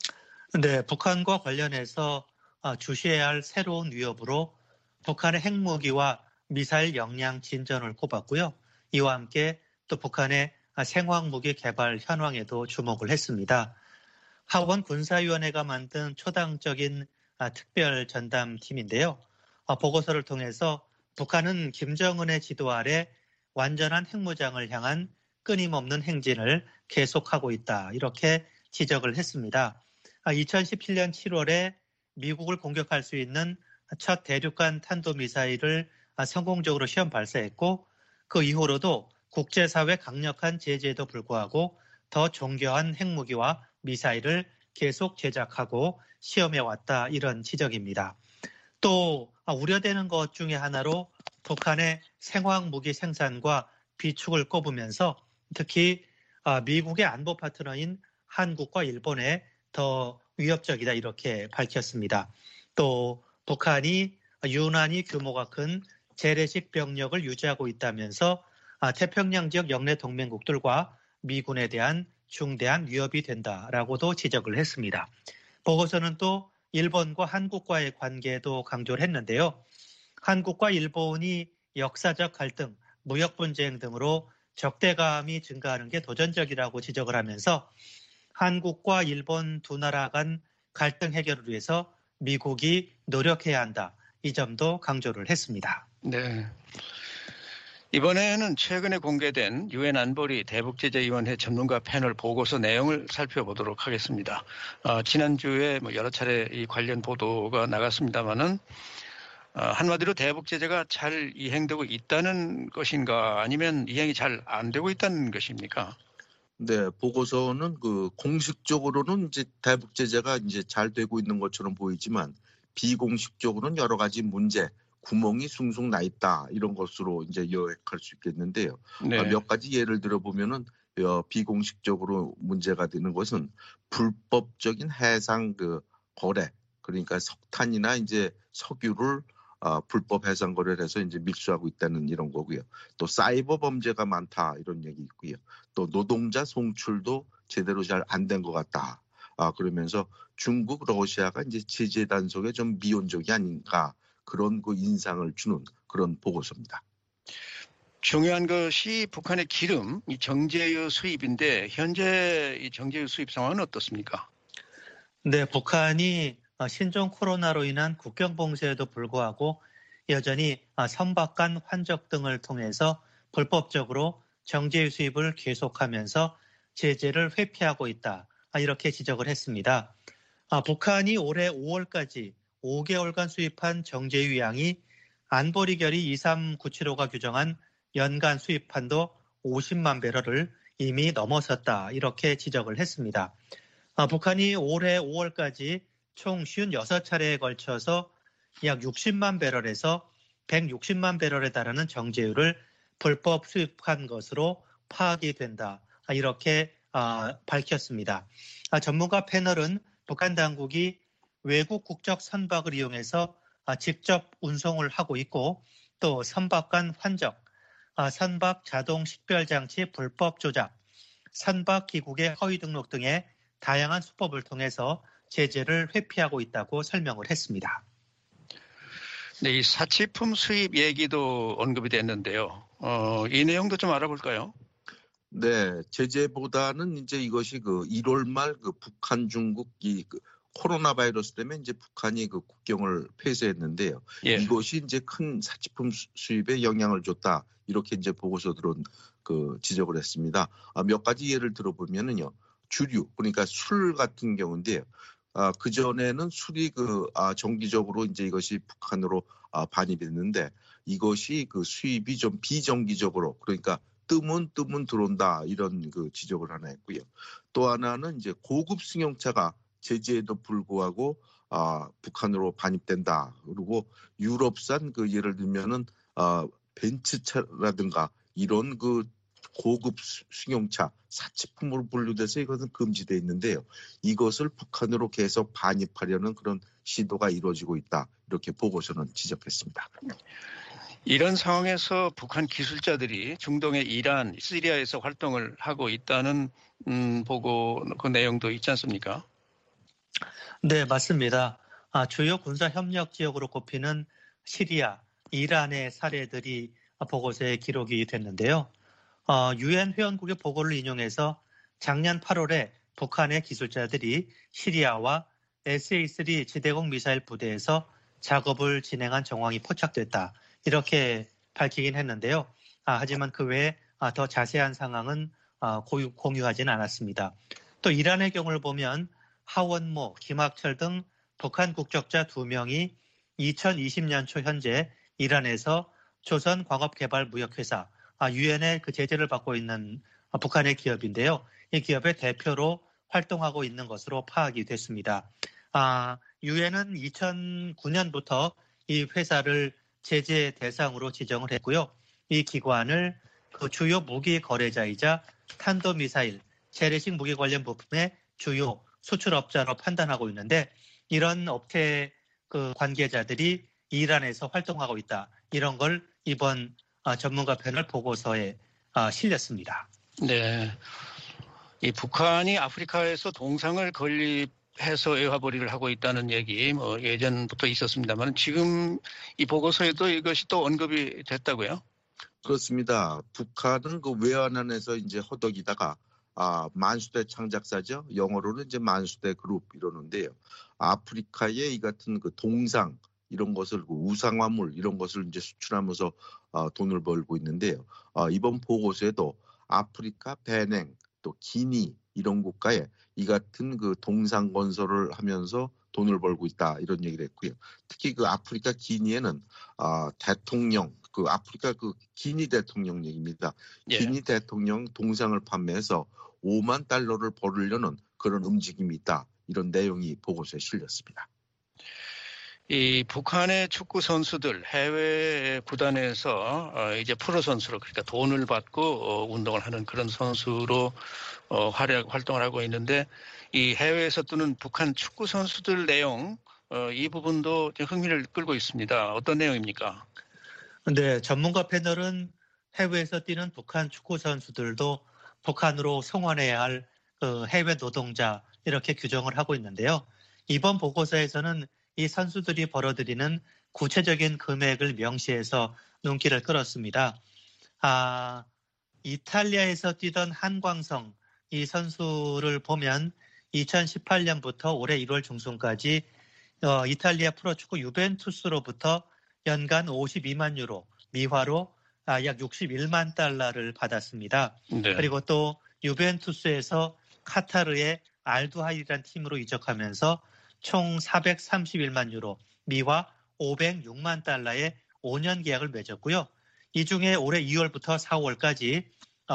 네, 북한과 관련해서 주시해야 할 새로운 위협으로 북한의 핵무기와 미사일 역량 진전을 꼽았고요. 이와 함께 또 북한의 생화학무기 개발 현황에도 주목을 했습니다. 하원 군사위원회가 만든 초당적인 특별 전담팀인데요. 보고서를 통해서 북한은 김정은의 지도 아래 완전한 핵무장을 향한 끊임없는 행진을 계속하고 있다. 이렇게 지적을 했습니다. 이천십칠 년 칠월에 미국을 공격할 수 있는 첫 대륙간 탄도미사일을 성공적으로 시험 발사했고 그 이후로도 국제사회 강력한 제재에도 불구하고 더 정교한 핵무기와 미사일을 계속 제작하고 시험해왔다. 이런 지적입니다. 또 우려되는 것 중에 하나로 북한의 생화학무기 생산과 비축을 꼽으면서 특히 미국의 안보 파트너인 한국과 일본에 더 위협적이다 이렇게 밝혔습니다. 또 북한이 유난히 규모가 큰 재래식 병력을 유지하고 있다면서 태평양 지역 영내 동맹국들과 미군에 대한 중대한 위협이 된다라고도 지적을 했습니다. 보고서는 또 일본과 한국과의 관계도 강조를 했는데요. 한국과 일본이 역사적 갈등, 무역 분쟁 등으로 적대감이 증가하는 게 도전적이라고 지적을 하면서 한국과 일본 두 나라 간 갈등 해결을 위해서 미국이 노력해야 한다. 이 점도 강조를 했습니다. 네. 이번에는 최근에 공개된 유엔 안보리 대북제재위원회 전문가 패널 보고서 내용을 살펴보도록 하겠습니다. 어, 지난주에 뭐 여러 차례 이 관련 보도가 나갔습니다만은 어, 한마디로 대북제재가 잘 이행되고 있다는 것인가 아니면 이행이 잘 안 되고 있다는 것입니까? 네, 보고서는 그 공식적으로는 이제 대북 제재가 이제 잘 되고 있는 것처럼 보이지만 비공식적으로는 여러 가지 문제, 구멍이 숭숭 나 있다 이런 것으로 이제 요약할 수 있겠는데요. 네. 아, 몇 가지 예를 들어 보면은 어, 비공식적으로 문제가 되는 것은 불법적인 해상 그 거래, 그러니까 석탄이나 이제 석유를 어, 불법 해상 거래를 해서 이제 밀수하고 있다는 이런 거고요. 또 사이버 범죄가 많다 이런 얘기 있고요. 또 노동자 송출도 제대로 잘 안 된 것 같다. 아, 그러면서 중국, 러시아가 이제 제재 단속에 좀 미온적이 아닌가 그런 그 인상을 주는 그런 보고서입니다. 중요한 것이 북한의 기름, 이 정제유 수입인데 현재 이 정제유 수입 상황은 어떻습니까? 네, 북한이 신종 코로나로 인한 국경 봉쇄에도 불구하고 여전히 선박 간 환적 등을 통해서 불법적으로 정제유 수입을 계속하면서 제재를 회피하고 있다. 이렇게 지적을 했습니다. 북한이 올해 오월까지 오 개월간 수입한 정제유 양이 안보리 결의 이삼구칠오가 규정한 연간 수입한도 오십만 배럴을 이미 넘어섰다. 이렇게 지적을 했습니다. 북한이 올해 오월까지 총 오십육 차례에 걸쳐서 약 육십만 배럴에서 백육십만 배럴에 달하는 정제유를 불법 수입한 것으로 파악이 된다. 이렇게 밝혔습니다. 전문가 패널은 북한 당국이 외국 국적 선박을 이용해서 직접 운송을 하고 있고 또 선박 간 환적, 선박 자동 식별 장치 불법 조작, 선박 기국의 허위 등록 등의 다양한 수법을 통해서 제재를 회피하고 있다고 설명을 했습니다. 네, 이 사치품 수입 얘기도 언급이 됐는데요. 어, 이 내용도 좀 알아볼까요? 네, 제재보다는 이제 이것이 그 일월 말 그 북한 중국 이 그 코로나 바이러스 때문에 이제 북한이 그 국경을 폐쇄했는데요. 예. 이것이 이제 큰 사치품 수입에 영향을 줬다. 이렇게 이제 보고서들은 그 지적을 했습니다. 아, 몇 가지 예를 들어보면은요. 주류, 그러니까 술 같은 경우인데요. 아, 그 전에는 술이 그 아, 정기적으로 이제 이것이 북한으로 아, 반입됐는데 이것이 그 수입이 좀 비정기적으로, 그러니까 뜨문 뜨문 들어온다 이런 그 지적을 하나 했고요. 또 하나는 이제 고급 승용차가 제재에도 불구하고 아, 북한으로 반입된다. 그리고 유럽산 그 예를 들면은 아, 벤츠차라든가 이런 그 고급 승용차 사치품으로 분류돼서 이것은 금지되어 있는데요. 이것을 북한으로 계속 반입하려는 그런 시도가 이루어지고 있다. 이렇게 보고서는 지적했습니다. 이런 상황에서 북한 기술자들이 중동의 이란, 시리아에서 활동을 하고 있다는 음, 보고 그 내용도 있지 않습니까? 네, 맞습니다. 아, 주요 군사 협력 지역으로 꼽히는 시리아, 이란의 사례들이 보고서에 기록이 됐는데요. 어, 유엔 회원국의 보고를 인용해서 작년 팔월에 북한의 기술자들이 시리아와 에스에이 쓰리 지대공 미사일 부대에서 작업을 진행한 정황이 포착됐다. 이렇게 밝히긴 했는데요. 아, 하지만 그 외에 아, 더 자세한 상황은 아, 고유, 공유하지는 않았습니다. 또 이란의 경우를 보면 하원모, 김학철 등 북한 국적자 두 명이 이천이십 년 초 현재 이란에서 조선광업개발무역회사, 유엔의 그 제재를 받고 있는 북한의 기업인데요. 이 기업의 대표로 활동하고 있는 것으로 파악이 됐습니다. 아, 유엔은 이천구 년부터 이 회사를 제재 대상으로 지정을 했고요. 이 기관을 그 주요 무기 거래자이자 탄도미사일, 재래식 무기 관련 부품의 주요 수출업자로 판단하고 있는데 이런 업체 그 관계자들이 이란에서 활동하고 있다. 이런 걸 이번 전문가 패널 보고서에 실렸습니다. 네, 이 북한이 아프리카에서 동상을 건립해서 애화벌이를 하고 있다는 얘기 뭐 예전부터 있었습니다만 지금 이 보고서에도 이것이 또 언급이 됐다고요? 그렇습니다. 북한은 그 외환안에서 이제 허덕이다가 아, 만수대 창작사죠. 영어로는 이제 만수대 그룹 이러는데요. 아프리카의 이 같은 그 동상 이런 것을 그 우상화물 이런 것을 이제 수출하면서 어, 돈을 벌고 있는데요. 어, 이번 보고서에도 아프리카, 베냉, 또 기니 이런 국가에 이 같은 그 동상 건설을 하면서 돈을 벌고 있다 이런 얘기를 했고요. 특히 그 아프리카 기니에는 어, 대통령 그 아프리카 그 기니 대통령 얘기입니다. 예. 기니 대통령 동상을 판매해서 오만 달러를 벌으려는 그런 움직임이 있다. 이런 내용이 보고서에 실렸습니다. 이 북한의 축구 선수들 해외 구단에서 어 이제 프로 선수로 그러니까 돈을 받고 어 운동을 하는 그런 선수로 어 활약 활동을 하고 있는데 이 해외에서 뜨는 북한 축구 선수들 내용 어 이 부분도 흥미를 끌고 있습니다. 어떤 내용입니까? 네, 전문가 패널은 해외에서 뛰는 북한 축구 선수들도 북한으로 송환해야 할 그 해외 노동자 이렇게 규정을 하고 있는데요. 이번 보고서에서는 이 선수들이 벌어들이는 구체적인 금액을 명시해서 눈길을 끌었습니다. 아, 이탈리아에서 뛰던 한광성 이 선수를 보면 이천십팔 년부터 올해 일월 중순까지 어, 이탈리아 프로축구 유벤투스로부터 연간 오십이만 유로, 미화로 아, 약 육십일만 달러를 받았습니다. 네. 그리고 또 유벤투스에서 카타르의 알두하일이라는 팀으로 이적하면서 총 사백삼십일만 유로, 미화 오백육만 달러의 오 년 계약을 맺었고요. 이 중에 올해 이월부터 사월까지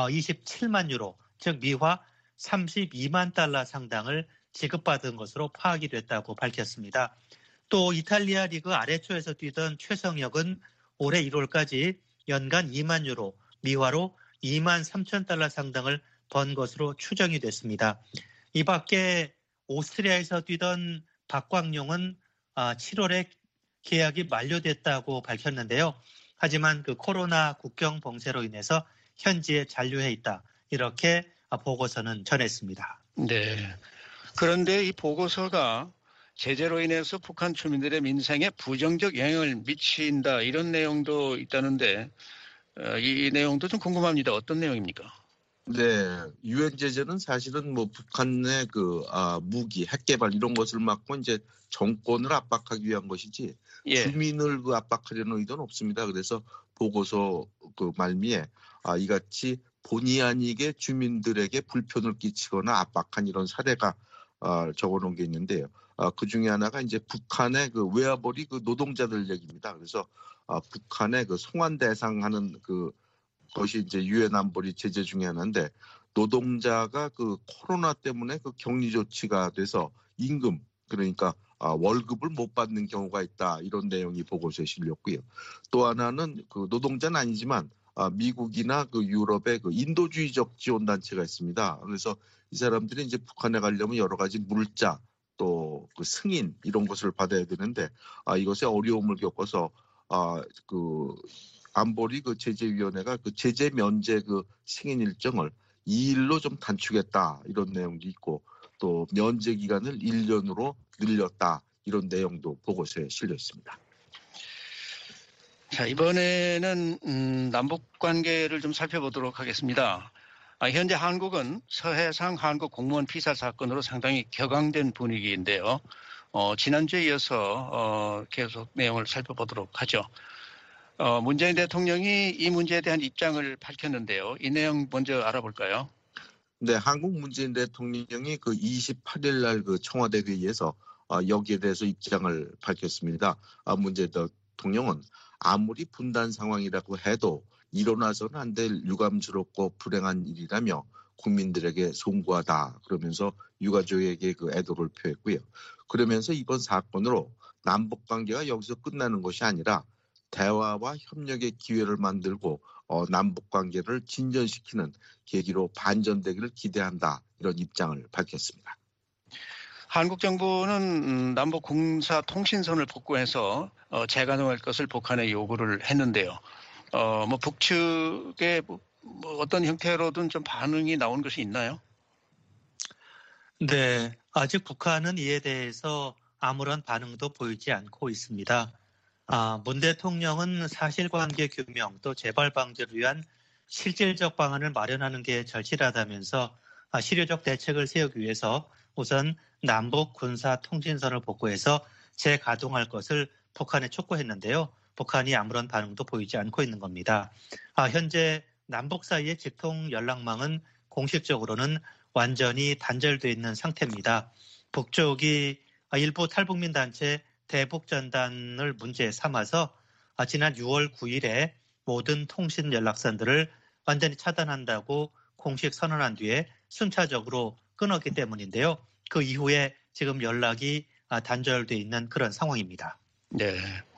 이십칠만 유로, 즉 미화 삼십이만 달러 상당을 지급받은 것으로 파악이 됐다고 밝혔습니다. 또 이탈리아 리그 아레초에서 뛰던 최성혁은 올해 일월까지 연간 이만 유로, 미화로 이만 삼천 달러 상당을 번 것으로 추정이 됐습니다. 이 밖에 오스트리아에서 뛰던 박광용은 칠월에 계약이 만료됐다고 밝혔는데요. 하지만 그 코로나 국경 봉쇄로 인해서 현지에 잔류해 있다. 이렇게 보고서는 전했습니다. 네. 그런데 이 보고서가 제재로 인해서 북한 주민들의 민생에 부정적 영향을 미친다 이런 내용도 있다는데 이, 이 내용도 좀 궁금합니다. 어떤 내용입니까? 네, 유엔 제재는 사실은 뭐 북한의 그 아, 무기, 핵 개발 이런 것을 막고 이제 정권을 압박하기 위한 것이지 예. 주민을 그 압박하려는 의도는 없습니다. 그래서 보고서 그 말미에 아, 이같이 본의 아니게 주민들에게 불편을 끼치거나 압박한 이런 사례가 아, 적어놓은 게 있는데요. 아, 그 중에 하나가 이제 북한의 그 외화벌이 그 노동자들 얘기입니다. 그래서 아, 북한의 그 송환 대상하는 그 것이 이제 유엔 안보리 제재 중에 하나인데 노동자가 그 코로나 때문에 그 격리 조치가 돼서 임금 그러니까 아, 월급을 못 받는 경우가 있다 이런 내용이 보고서에 실렸고요. 또 하나는 그 노동자는 아니지만 아, 미국이나 그 유럽의 그 인도주의적 지원 단체가 있습니다. 그래서 이 사람들이 이제 북한에 가려면 여러 가지 물자 또 그 승인 이런 것을 받아야 되는데 아, 이것에 어려움을 겪어서 아, 그 안보리 그 제재위원회가 그 제재 면제 그 승인 일정을 이 일로 좀 단축했다 이런 내용도 있고 또 면제 기간을 일 년으로 늘렸다 이런 내용도 보고서에 실려 있습니다. 자, 이번에는 음, 남북 관계를 좀 살펴보도록 하겠습니다. 아, 현재 한국은 서해상 한국 공무원 피살 사건으로 상당히 격앙된 분위기인데요. 어, 지난주에 이어서 어, 계속 내용을 살펴보도록 하죠. 어, 문재인 대통령이 이 문제에 대한 입장을 밝혔는데요. 이 내용 먼저 알아볼까요? 네, 한국 문재인 대통령이 그 이십팔 일 날 그 청와대 회의에서 어, 여기에 대해서 입장을 밝혔습니다. 아, 문재인 대통령은 아무리 분단 상황이라고 해도 일어나서는 안 될 유감스럽고 불행한 일이라며 국민들에게 송구하다 그러면서 유가족에게 그 애도를 표했고요. 그러면서 이번 사건으로 남북 관계가 여기서 끝나는 것이 아니라 대화와 협력의 기회를 만들고 어, 남북 관계를 진전시키는 계기로 반전되기를 기대한다 이런 입장을 밝혔습니다. 한국 정부는 남북 군사 통신선을 복구해서 어, 재가동할 것을 북한에 요구를 했는데요. 어, 뭐 북측의 뭐, 뭐 어떤 형태로든 좀 반응이 나온 것이 있나요? 네, 아직 북한은 이에 대해서 아무런 반응도 보이지 않고 있습니다. 아, 문 대통령은 사실관계 규명 또 재발 방지를 위한 실질적 방안을 마련하는 게 절실하다면서 아, 실효적 대책을 세우기 위해서 우선 남북 군사 통신선을 복구해서 재가동할 것을 북한에 촉구했는데요. 북한이 아무런 반응도 보이지 않고 있는 겁니다. 아, 현재 남북 사이의 직통 연락망은 공식적으로는 완전히 단절되어 있는 상태입니다. 북쪽이 일부 탈북민 단체 대북전단을 문제 삼아서 지난 유월 구일에 모든 통신 연락선들을 완전히 차단한다고 공식 선언한 뒤에 순차적으로 끊었기 때문인데요. 그 이후에 지금 연락이 단절되어 있는 그런 상황입니다. 네.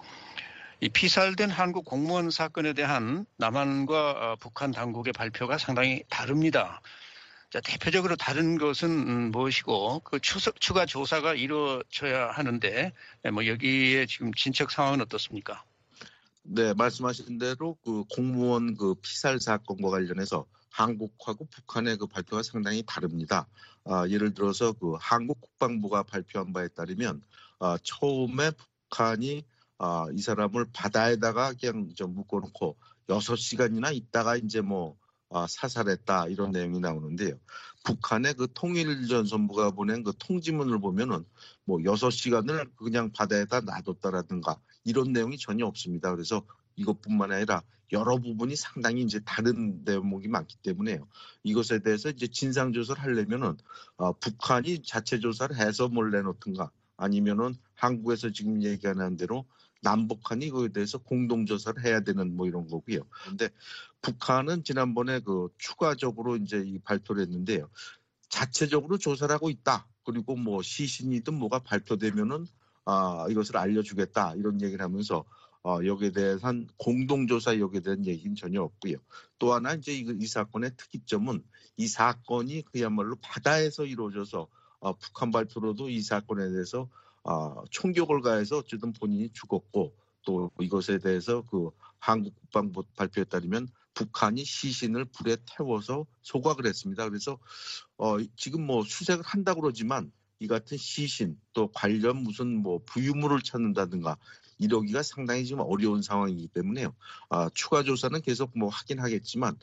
이 피살된 한국 공무원 사건에 대한 남한과 북한 당국의 발표가 상당히 다릅니다. 자, 대표적으로 다른 것은 무엇이고 그 추석, 추가 조사가 이루어져야 하는데 뭐 여기에 지금 진척 상황은 어떻습니까? 네, 말씀하신 대로 그 공무원 그 피살 사건과 관련해서 한국하고 북한의 그 발표가 상당히 다릅니다. 아, 예를 들어서 그 한국 국방부가 발표한 바에 따르면 아, 처음에 북한이 아, 이 사람을 바다에다가 그냥 좀 묶어놓고 여섯 시간이나 있다가 이제 뭐 아, 사살했다 이런 내용이 나오는데요. 북한의 그 통일전선부가 보낸 그 통지문을 보면은 뭐 여섯 시간을 그냥 바다에다 놔뒀다라든가 이런 내용이 전혀 없습니다. 그래서 이것뿐만 아니라 여러 부분이 상당히 이제 다른 대목이 많기 때문에요. 이것에 대해서 이제 진상 조사를 하려면은 어, 북한이 자체 조사를 해서 뭘 내놓든가 아니면은 한국에서 지금 얘기하는 대로 남북한이 그에 대해서 공동 조사를 해야 되는 뭐 이런 거고요. 그런데 북한은 지난번에 그 추가적으로 이제 이 발표를 했는데요. 자체적으로 조사를 하고 있다. 그리고 뭐 시신이든 뭐가 발표되면은 아, 이것을 알려주겠다 이런 얘기를 하면서 어, 여기에 대한 공동조사 여기에 대한 얘기는 전혀 없고요. 또 하나 이제 이, 이 사건의 특이점은 이 사건이 그야말로 바다에서 이루어져서 어, 북한 발표로도 이 사건에 대해서 어, 총격을 가해서 어쨌든 본인이 죽었고 또 이것에 대해서 그 한국 국방부 발표에 따르면 북한이 시신을 불에 태워서 소각을 했습니다. 그래서 어, 지금 뭐 수색을 한다고 그러지만 이 같은 시신 또 관련 무슨 뭐 부유물을 찾는다든가 이러기가 상당히 지금 어려운 상황이기 때문에요. 아, 추가 조사는 계속 뭐 하긴 하겠지만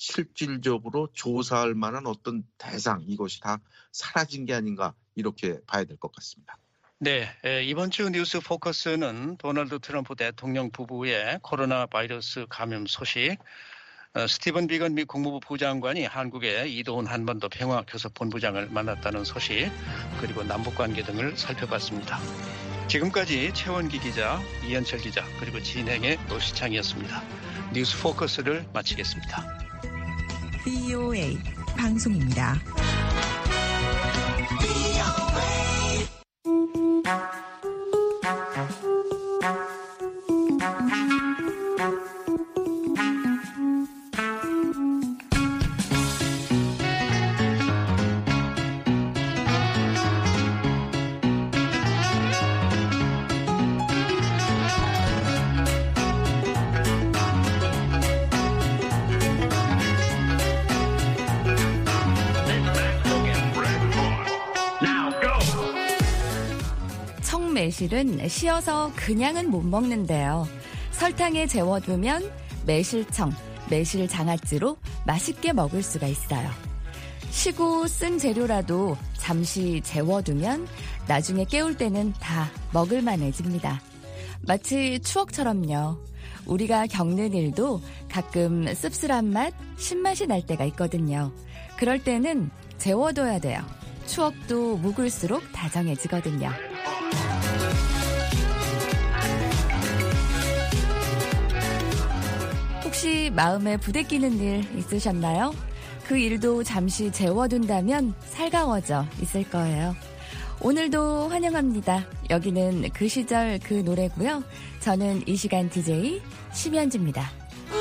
실질적으로 조사할 만한 어떤 대상 이것이 다 사라진 게 아닌가 이렇게 봐야 될 것 같습니다. 네, 이번 주 뉴스 포커스는 도널드 트럼프 대통령 부부의 코로나 바이러스 감염 소식, 스티븐 비건 미 국무부 부장관이 한국의 이도훈 한반도 평화교섭본부장을 만났다는 소식, 그리고 남북관계 등을 살펴봤습니다. 지금까지 최원기 기자, 이현철 기자, 그리고 진행의 노시창이었습니다. 뉴스 포커스를 마치겠습니다. 브이오에이 방송입니다. 매실은 씌어서 그냥은 못 먹는데요. 설탕에 재워두면 매실청, 매실 장아찌로 맛있게 먹을 수가 있어요. 시고 쓴 재료라도 잠시 재워두면 나중에 깨울 때는 다 먹을만해집니다. 마치 추억처럼요. 우리가 겪는 일도 가끔 씁쓸한 맛, 신맛이 날 때가 있거든요. 그럴 때는 재워둬야 돼요. 추억도 묵을수록 다정해지거든요. 혹시 마음에 부대끼는 일 있으셨나요? 그 일도 잠시 재워둔다면 살가워져 있을 거예요. 오늘도 환영합니다. 여기는 그 시절 그 노래고요. 저는 이 시간 디제이 심현지입니다.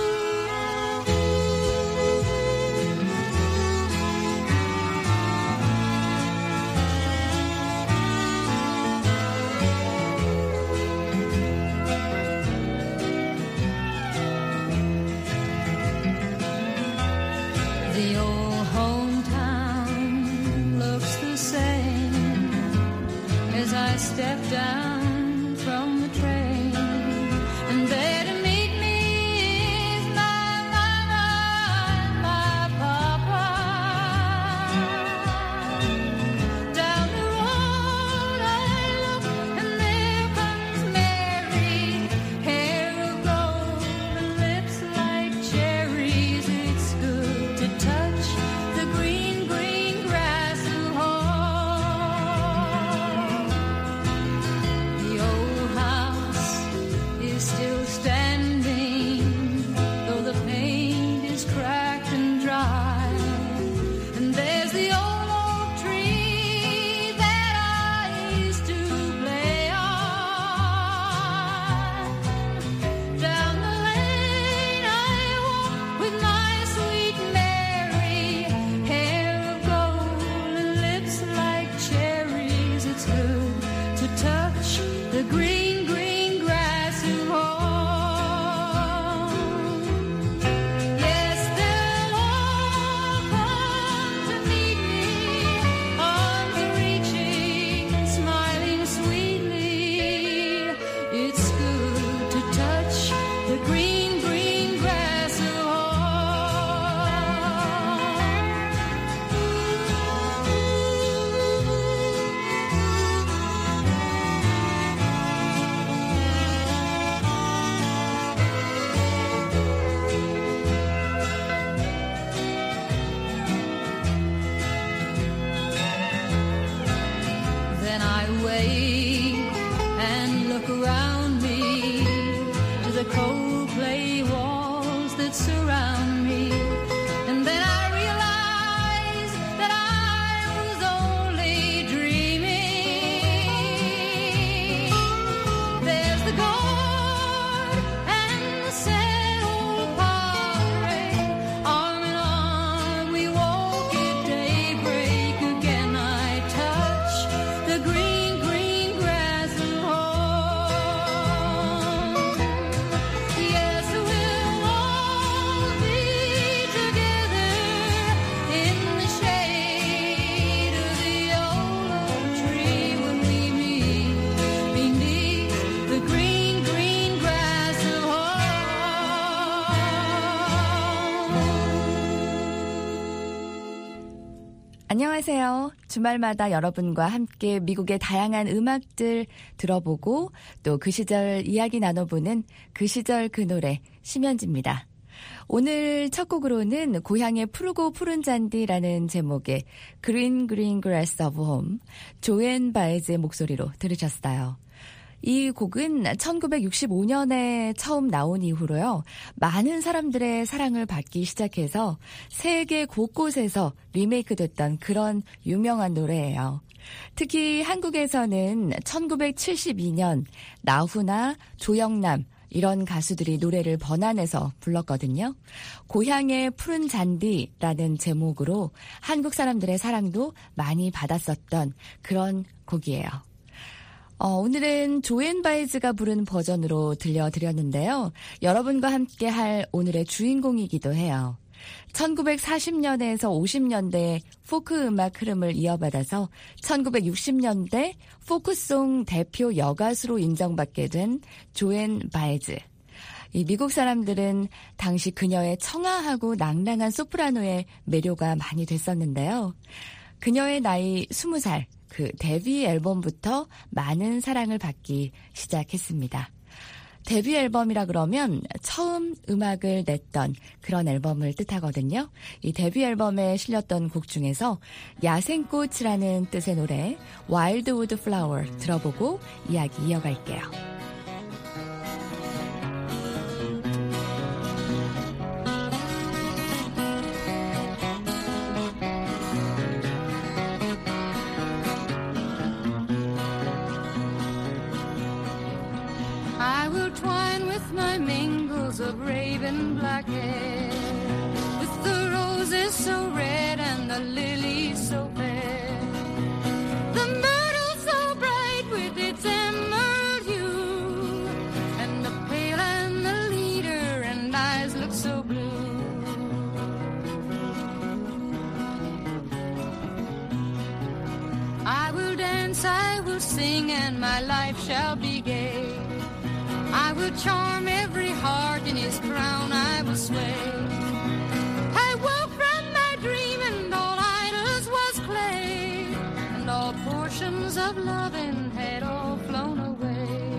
Step down from the train, and there to meet me is my mama and my papa. Down the road I look, and there comes Mary away and look around me to the cold clay walls that surround me. And then I realized that I was only dreaming. There's the guard and the sad old padre, arm in arm we walk at daybreak. Again I touch the green, green grass of home. Yes, we'll all be together in the shade of the old oak tree when we meet beneath the green, green grass of home. 안녕하세요. 주말마다 여러분과 함께 미국의 다양한 음악들 들어보고 또 그 시절 이야기 나눠보는 그 시절 그 노래 심연지입니다. 오늘 첫 곡으로는 고향의 푸르고 푸른 잔디라는 제목의 Green Green Grass of Home, 조앤 바에즈의 목소리로 들으셨어요. 이 곡은 천구백육십오 년에 처음 나온 이후로요, 많은 사람들의 사랑을 받기 시작해서 세계 곳곳에서 리메이크 됐던 그런 유명한 노래예요. 특히 한국에서는 천구백칠십이 년 나훈아, 조영남 이런 가수들이 노래를 번안해서 불렀거든요. 고향의 푸른 잔디라는 제목으로 한국 사람들의 사랑도 많이 받았었던 그런 곡이에요. 어, 오늘은 조앤 바이즈가 부른 버전으로 들려드렸는데요. 여러분과 함께 할 오늘의 주인공이기도 해요. 천구백사십 년에서 오십 년대 포크 음악 흐름을 이어받아서 천구백육십 년대 포크송 대표 여가수로 인정받게 된 조앤 바이즈. 이 미국 사람들은 당시 그녀의 청아하고 낭랑한 소프라노의 매료가 많이 됐었는데요. 그녀의 나이 스무 살, 그 데뷔 앨범부터 많은 사랑을 받기 시작했습니다. 데뷔 앨범이라 그러면 처음 음악을 냈던 그런 앨범을 뜻하거든요. 이 데뷔 앨범에 실렸던 곡 중에서 야생꽃이라는 뜻의 노래 Wildwood Flower 들어보고 이야기 이어갈게요. I will twine with my mingles of raven black hair, with the roses so red and the lilies so fair, the myrtle so bright with its emerald hue, and the pale and the leader and eyes look so blue. I will dance, I will sing, and my life shall be gay. I will charm every heart in his crown I will sway. I woke from my dream and all idols was clay, and all portions of loving had all flown away.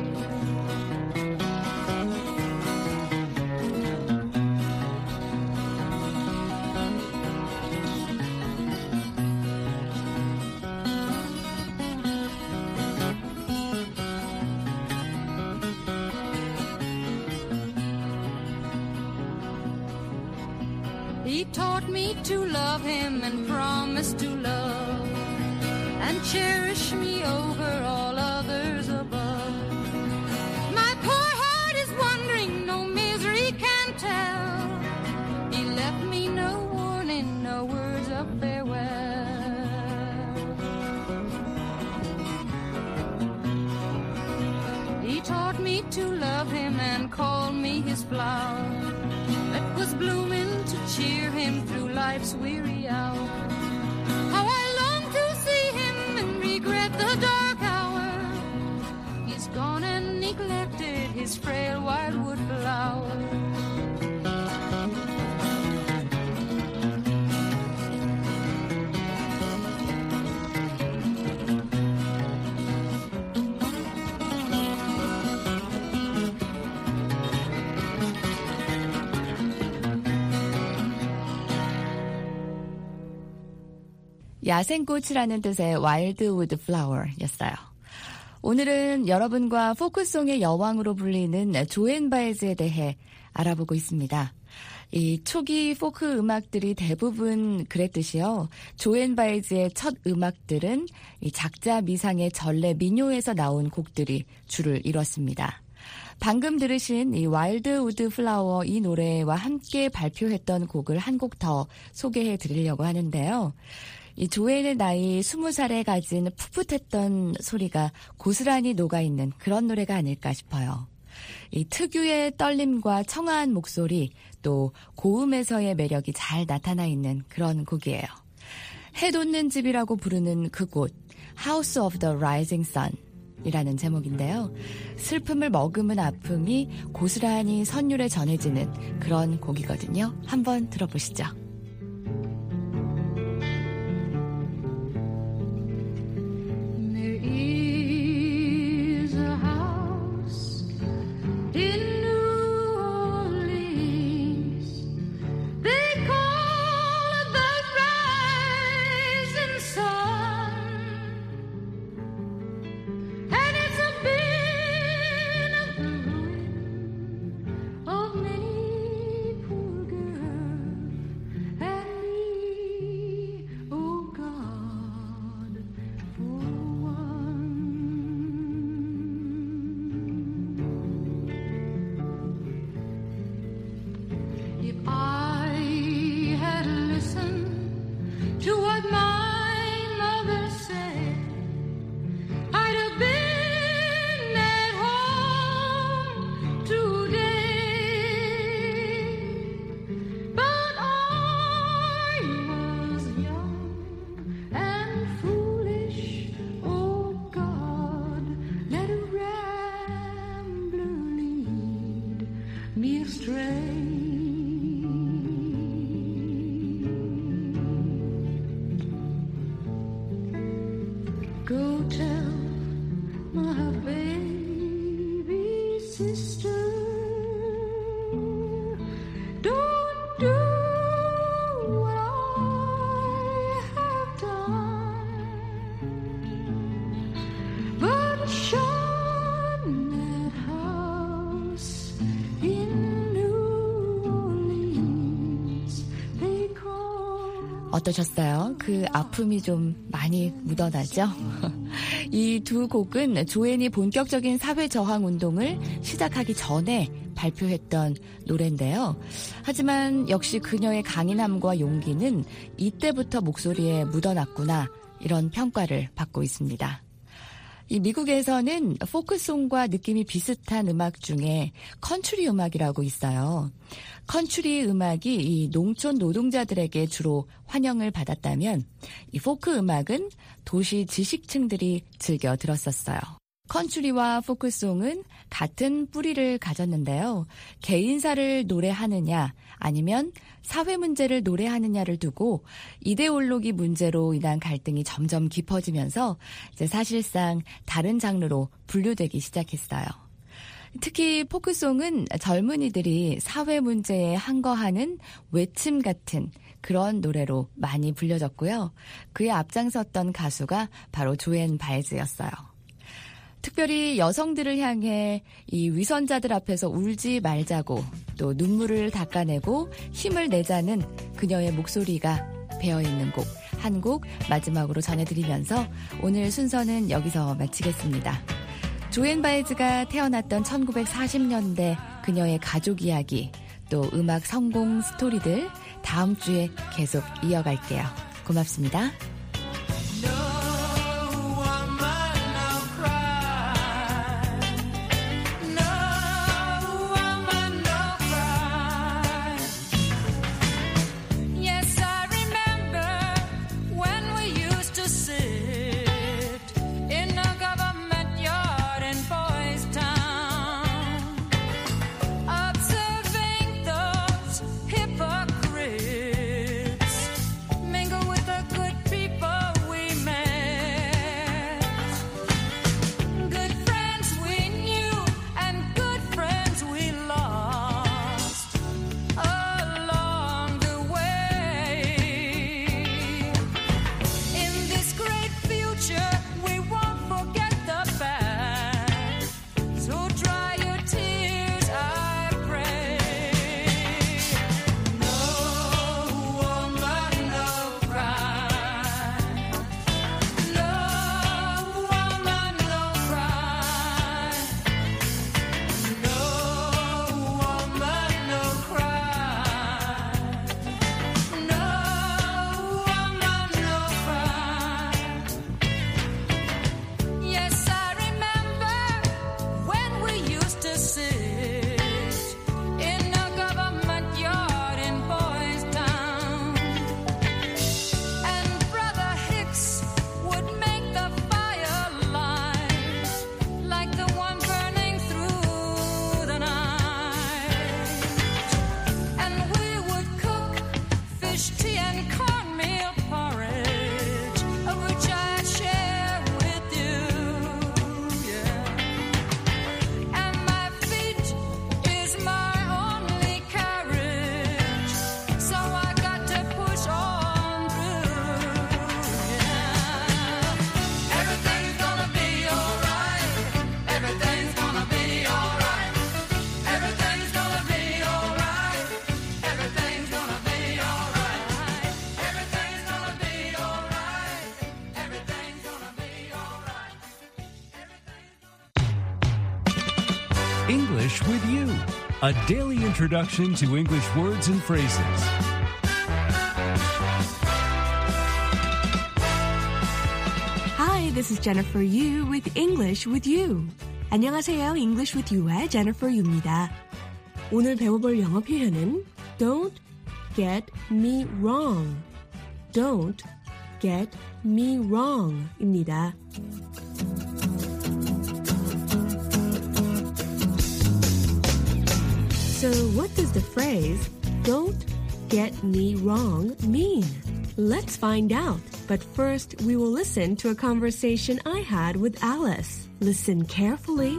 He taught me to love him and promised to love and cherish me over all others above. My poor heart is wondering, no misery can tell. He left me no warning, no words of farewell. He taught me to love him and call me his flower that was blooming to cheer him through life's weary hour. How I long to see him and regret the dark hour. He's gone and neglected his frail wildwood flower. 야생꽃이라는 뜻의 Wildwood Flower였어요. 오늘은 여러분과 포크송의 여왕으로 불리는 조앤 바에즈에 대해 알아보고 있습니다. 이 초기 포크 음악들이 대부분 그랬듯이요. 조앤 바에즈의 첫 음악들은 이 작자 미상의 전래 민요에서 나온 곡들이 주를 이뤘습니다. 방금 들으신 이 와일드 우드 플라워 이 노래와 함께 발표했던 곡을 한 곡 더 소개해 드리려고 하는데요. 이 조앤의 나이 스무 살에 가진 풋풋했던 소리가 고스란히 녹아있는 그런 노래가 아닐까 싶어요. 이 특유의 떨림과 청아한 목소리, 또 고음에서의 매력이 잘 나타나 있는 그런 곡이에요. 해 돋는 집이라고 부르는 그곳, House of the Rising Sun 이라는 제목인데요. 슬픔을 머금은 아픔이 고스란히 선율에 전해지는 그런 곡이거든요. 한번 들어보시죠. 어떠셨어요? 그 아픔이 좀 많이 묻어나죠? 이 두 곡은 조앤이 본격적인 사회 저항 운동을 시작하기 전에 발표했던 노래인데요. 하지만 역시 그녀의 강인함과 용기는 이때부터 목소리에 묻어났구나, 이런 평가를 받고 있습니다. 이 미국에서는 포크송과 느낌이 비슷한 음악 중에 컨트리 음악이라고 있어요. 컨트리 음악이 이 농촌 노동자들에게 주로 환영을 받았다면 이 포크 음악은 도시 지식층들이 즐겨 들었었어요. 컨트리와 포크송은 같은 뿌리를 가졌는데요. 개인사를 노래하느냐 아니면 사회 문제를 노래하느냐를 두고 이데올로기 문제로 인한 갈등이 점점 깊어지면서 이제 사실상 다른 장르로 분류되기 시작했어요. 특히 포크송은 젊은이들이 사회 문제에 항거하는 외침 같은 그런 노래로 많이 불려졌고요. 그에 앞장섰던 가수가 바로 조앤 바에즈였어요. 특별히 여성들을 향해 이 위선자들 앞에서 울지 말자고 또 눈물을 닦아내고 힘을 내자는 그녀의 목소리가 배어있는 곡 한 곡 마지막으로 전해드리면서 오늘 순서는 여기서 마치겠습니다. 조앤 바에즈가 태어났던 천구백사십 년대 그녀의 가족 이야기 또 음악 성공 스토리들 다음 주에 계속 이어갈게요. 고맙습니다. Mingle with the good people. English with You, a daily introduction to English words and phrases. Hi, this is Jennifer Yu with English with You. 안녕하세요. English with You의 Jennifer Yu입니다. 오늘 배워볼 영어 표현은 Don't get me wrong. Don't get me wrong 입니다. So what does the phrase don't get me wrong mean? Let's find out. But first, we will listen to a conversation I had with Alice. Listen carefully.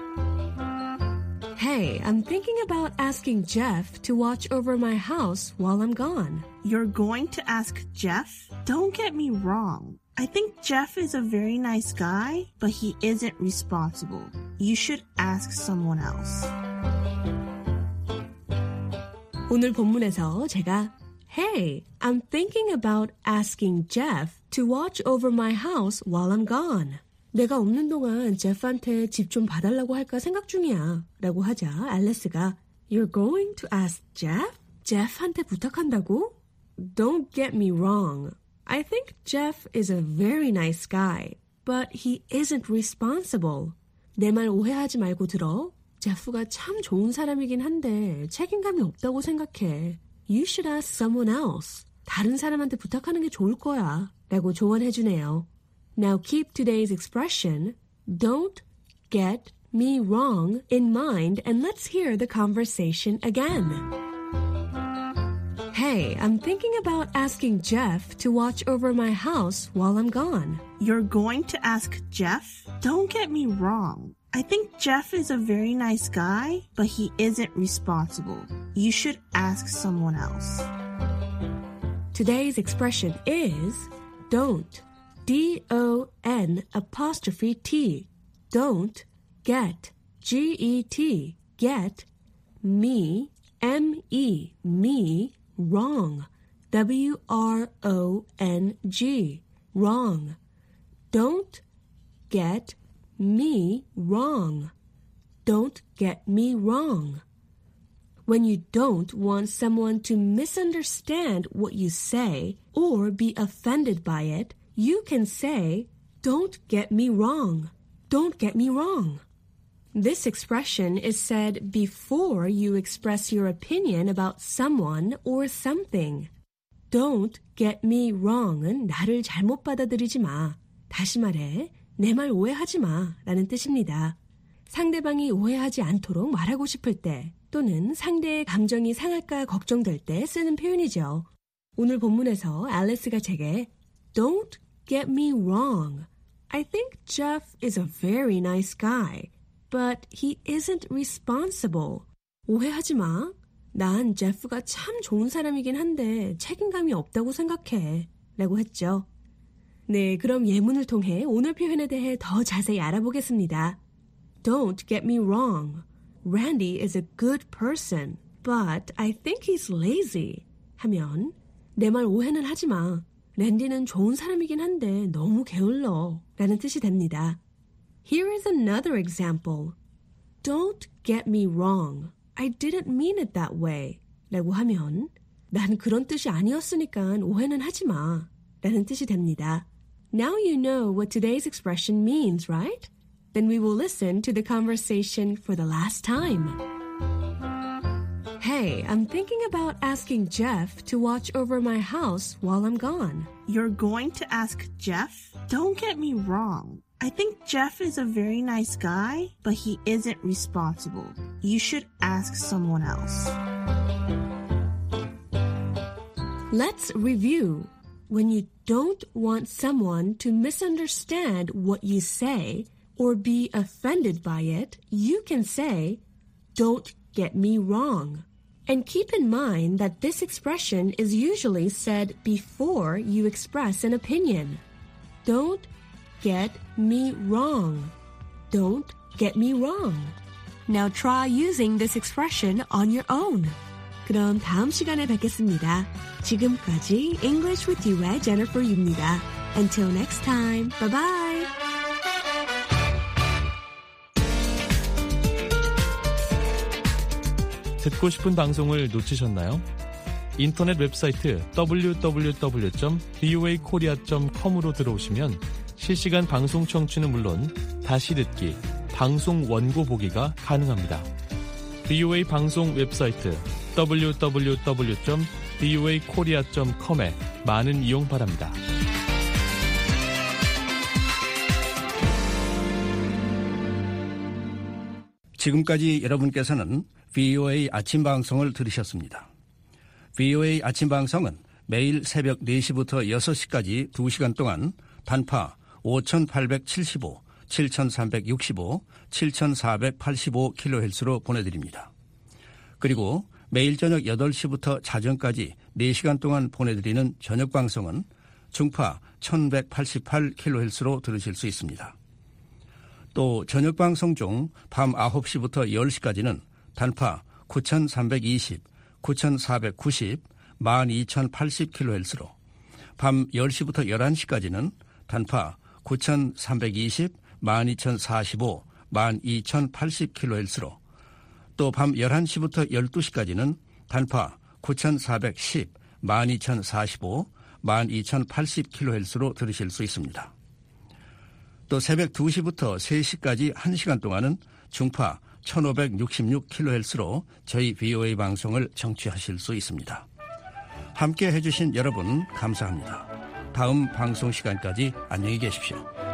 Hey, I'm thinking about asking Jeff to watch over my house while I'm gone. You're going to ask Jeff? Don't get me wrong. I think Jeff is a very nice guy, but he isn't responsible. You should ask someone else. 오늘 본문에서 제가 Hey, I'm thinking about asking Jeff to watch over my house while I'm gone. 내가 없는 동안 제프한테 집 좀 봐달라고 할까 생각 중이야. 라고 하자 앨리스가 You're going to ask Jeff? 제프한테 부탁한다고? Don't get me wrong. I think Jeff is a very nice guy, but he isn't responsible. 내 말 오해하지 말고 들어. 제프가 참 좋은 사람이긴 한데 책임감이 없다고 생각해. You should ask someone else. 다른 사람한테 부탁하는 게 좋을 거야. 라고 조언해주네요. Now keep today's expression, don't get me wrong, in mind and let's hear the conversation again. Hey, I'm thinking about asking Jeff to watch over my house while I'm gone. You're going to ask Jeff? Don't get me wrong. I think Jeff is a very nice guy, but he isn't responsible. You should ask someone else. Today's expression is don't. D O N apostrophe T. Don't get. G E T. Get. Me. M E. Me. Wrong. W R O N G. Wrong. Don't get me wrong. Don't get me wrong. When you don't want someone to misunderstand what you say or be offended by it, you can say, don't get me wrong. Don't get me wrong. This expression is said before you express your opinion about someone or something. Don't get me wrong은 나를 잘못 받아들이지 마. 다시 말해, 내 말 오해하지 마 라는 뜻입니다. 상대방이 오해하지 않도록 말하고 싶을 때 또는 상대의 감정이 상할까 걱정될 때 쓰는 표현이죠. 오늘 본문에서 앨리스가 제게 Don't get me wrong. I think Jeff is a very nice guy, but he isn't responsible. 오해하지 마. 난 제프가 참 좋은 사람이긴 한데 책임감이 없다고 생각해. 라고 했죠. 네, 그럼 예문을 통해 오늘 표현에 대해 더 자세히 알아보겠습니다. Don't get me wrong. Randy is a good person, but I think he's lazy. 하면 내 말 오해는 하지 마. 랜디는 좋은 사람이긴 한데 너무 게을러 라는 뜻이 됩니다. Here is another example. Don't get me wrong. I didn't mean it that way. 라고 하면 난 그런 뜻이 아니었으니까 오해는 하지 마 라는 뜻이 됩니다. Now you know what today's expression means, right? Then we will listen to the conversation for the last time. Hey, I'm thinking about asking Jeff to watch over my house while I'm gone. You're going to ask Jeff? Don't get me wrong. I think Jeff is a very nice guy, but he isn't responsible. You should ask someone else. Let's review. When you don't want someone to misunderstand what you say or be offended by it, you can say, don't get me wrong. And keep in mind that this expression is usually said before you express an opinion. Don't get me wrong. Don't get me wrong. Now try using this expression on your own. 그럼 다음 시간에 뵙겠습니다. 지금까지 English with You의 Jennifer Yu입니다. Until next time. Bye-bye. 듣고 싶은 방송을 놓치셨나요? 인터넷 웹사이트 더블유 더블유 더블유 점 브이오에이 코리아 점 컴으로 들어오시면 실시간 방송 청취는 물론 다시 듣기, 방송 원고 보기가 가능합니다. 브이오에이 방송 웹사이트 더블유 더블유 더블유 점 브이오에이 코리아 점 컴에 많은 이용 바랍니다. 지금까지 여러분께서는 브이오에이 아침 방송을 들으셨습니다. 브이오에이 아침 방송은 매일 새벽 네 시부터 여섯 시까지 두 시간 동안 단파 오천팔백칠십오, 칠천삼백육십오, 칠천사백팔십오 킬로헤르츠로 보내드립니다. 그리고 매일 저녁 여덟 시부터 자정까지 네 시간 동안 보내드리는 저녁 방송은 중파 천백팔십팔 킬로헤르츠로 들으실 수 있습니다. 또 저녁 방송 중 밤 아홉 시부터 열 시까지는 단파 구천삼백이십, 구천사백구십, 만 이천팔십 킬로헤르츠로, 밤 열 시부터 열한 시까지는 단파 구천삼백이십, 만 이천사십오, 만 이천팔십 킬로헤르츠로, 또 밤 열한 시부터 열두 시까지는 단파 구천사백십, 만 이천사십오, 만 이천팔십 킬로헤르츠로 들으실 수 있습니다. 또 새벽 두 시부터 세 시까지 한 시간 동안은 중파 천오백육십육 킬로헤르츠로 저희 브이오에이 방송을 청취하실 수 있습니다. 함께 해주신 여러분 감사합니다. 다음 방송 시간까지 안녕히 계십시오.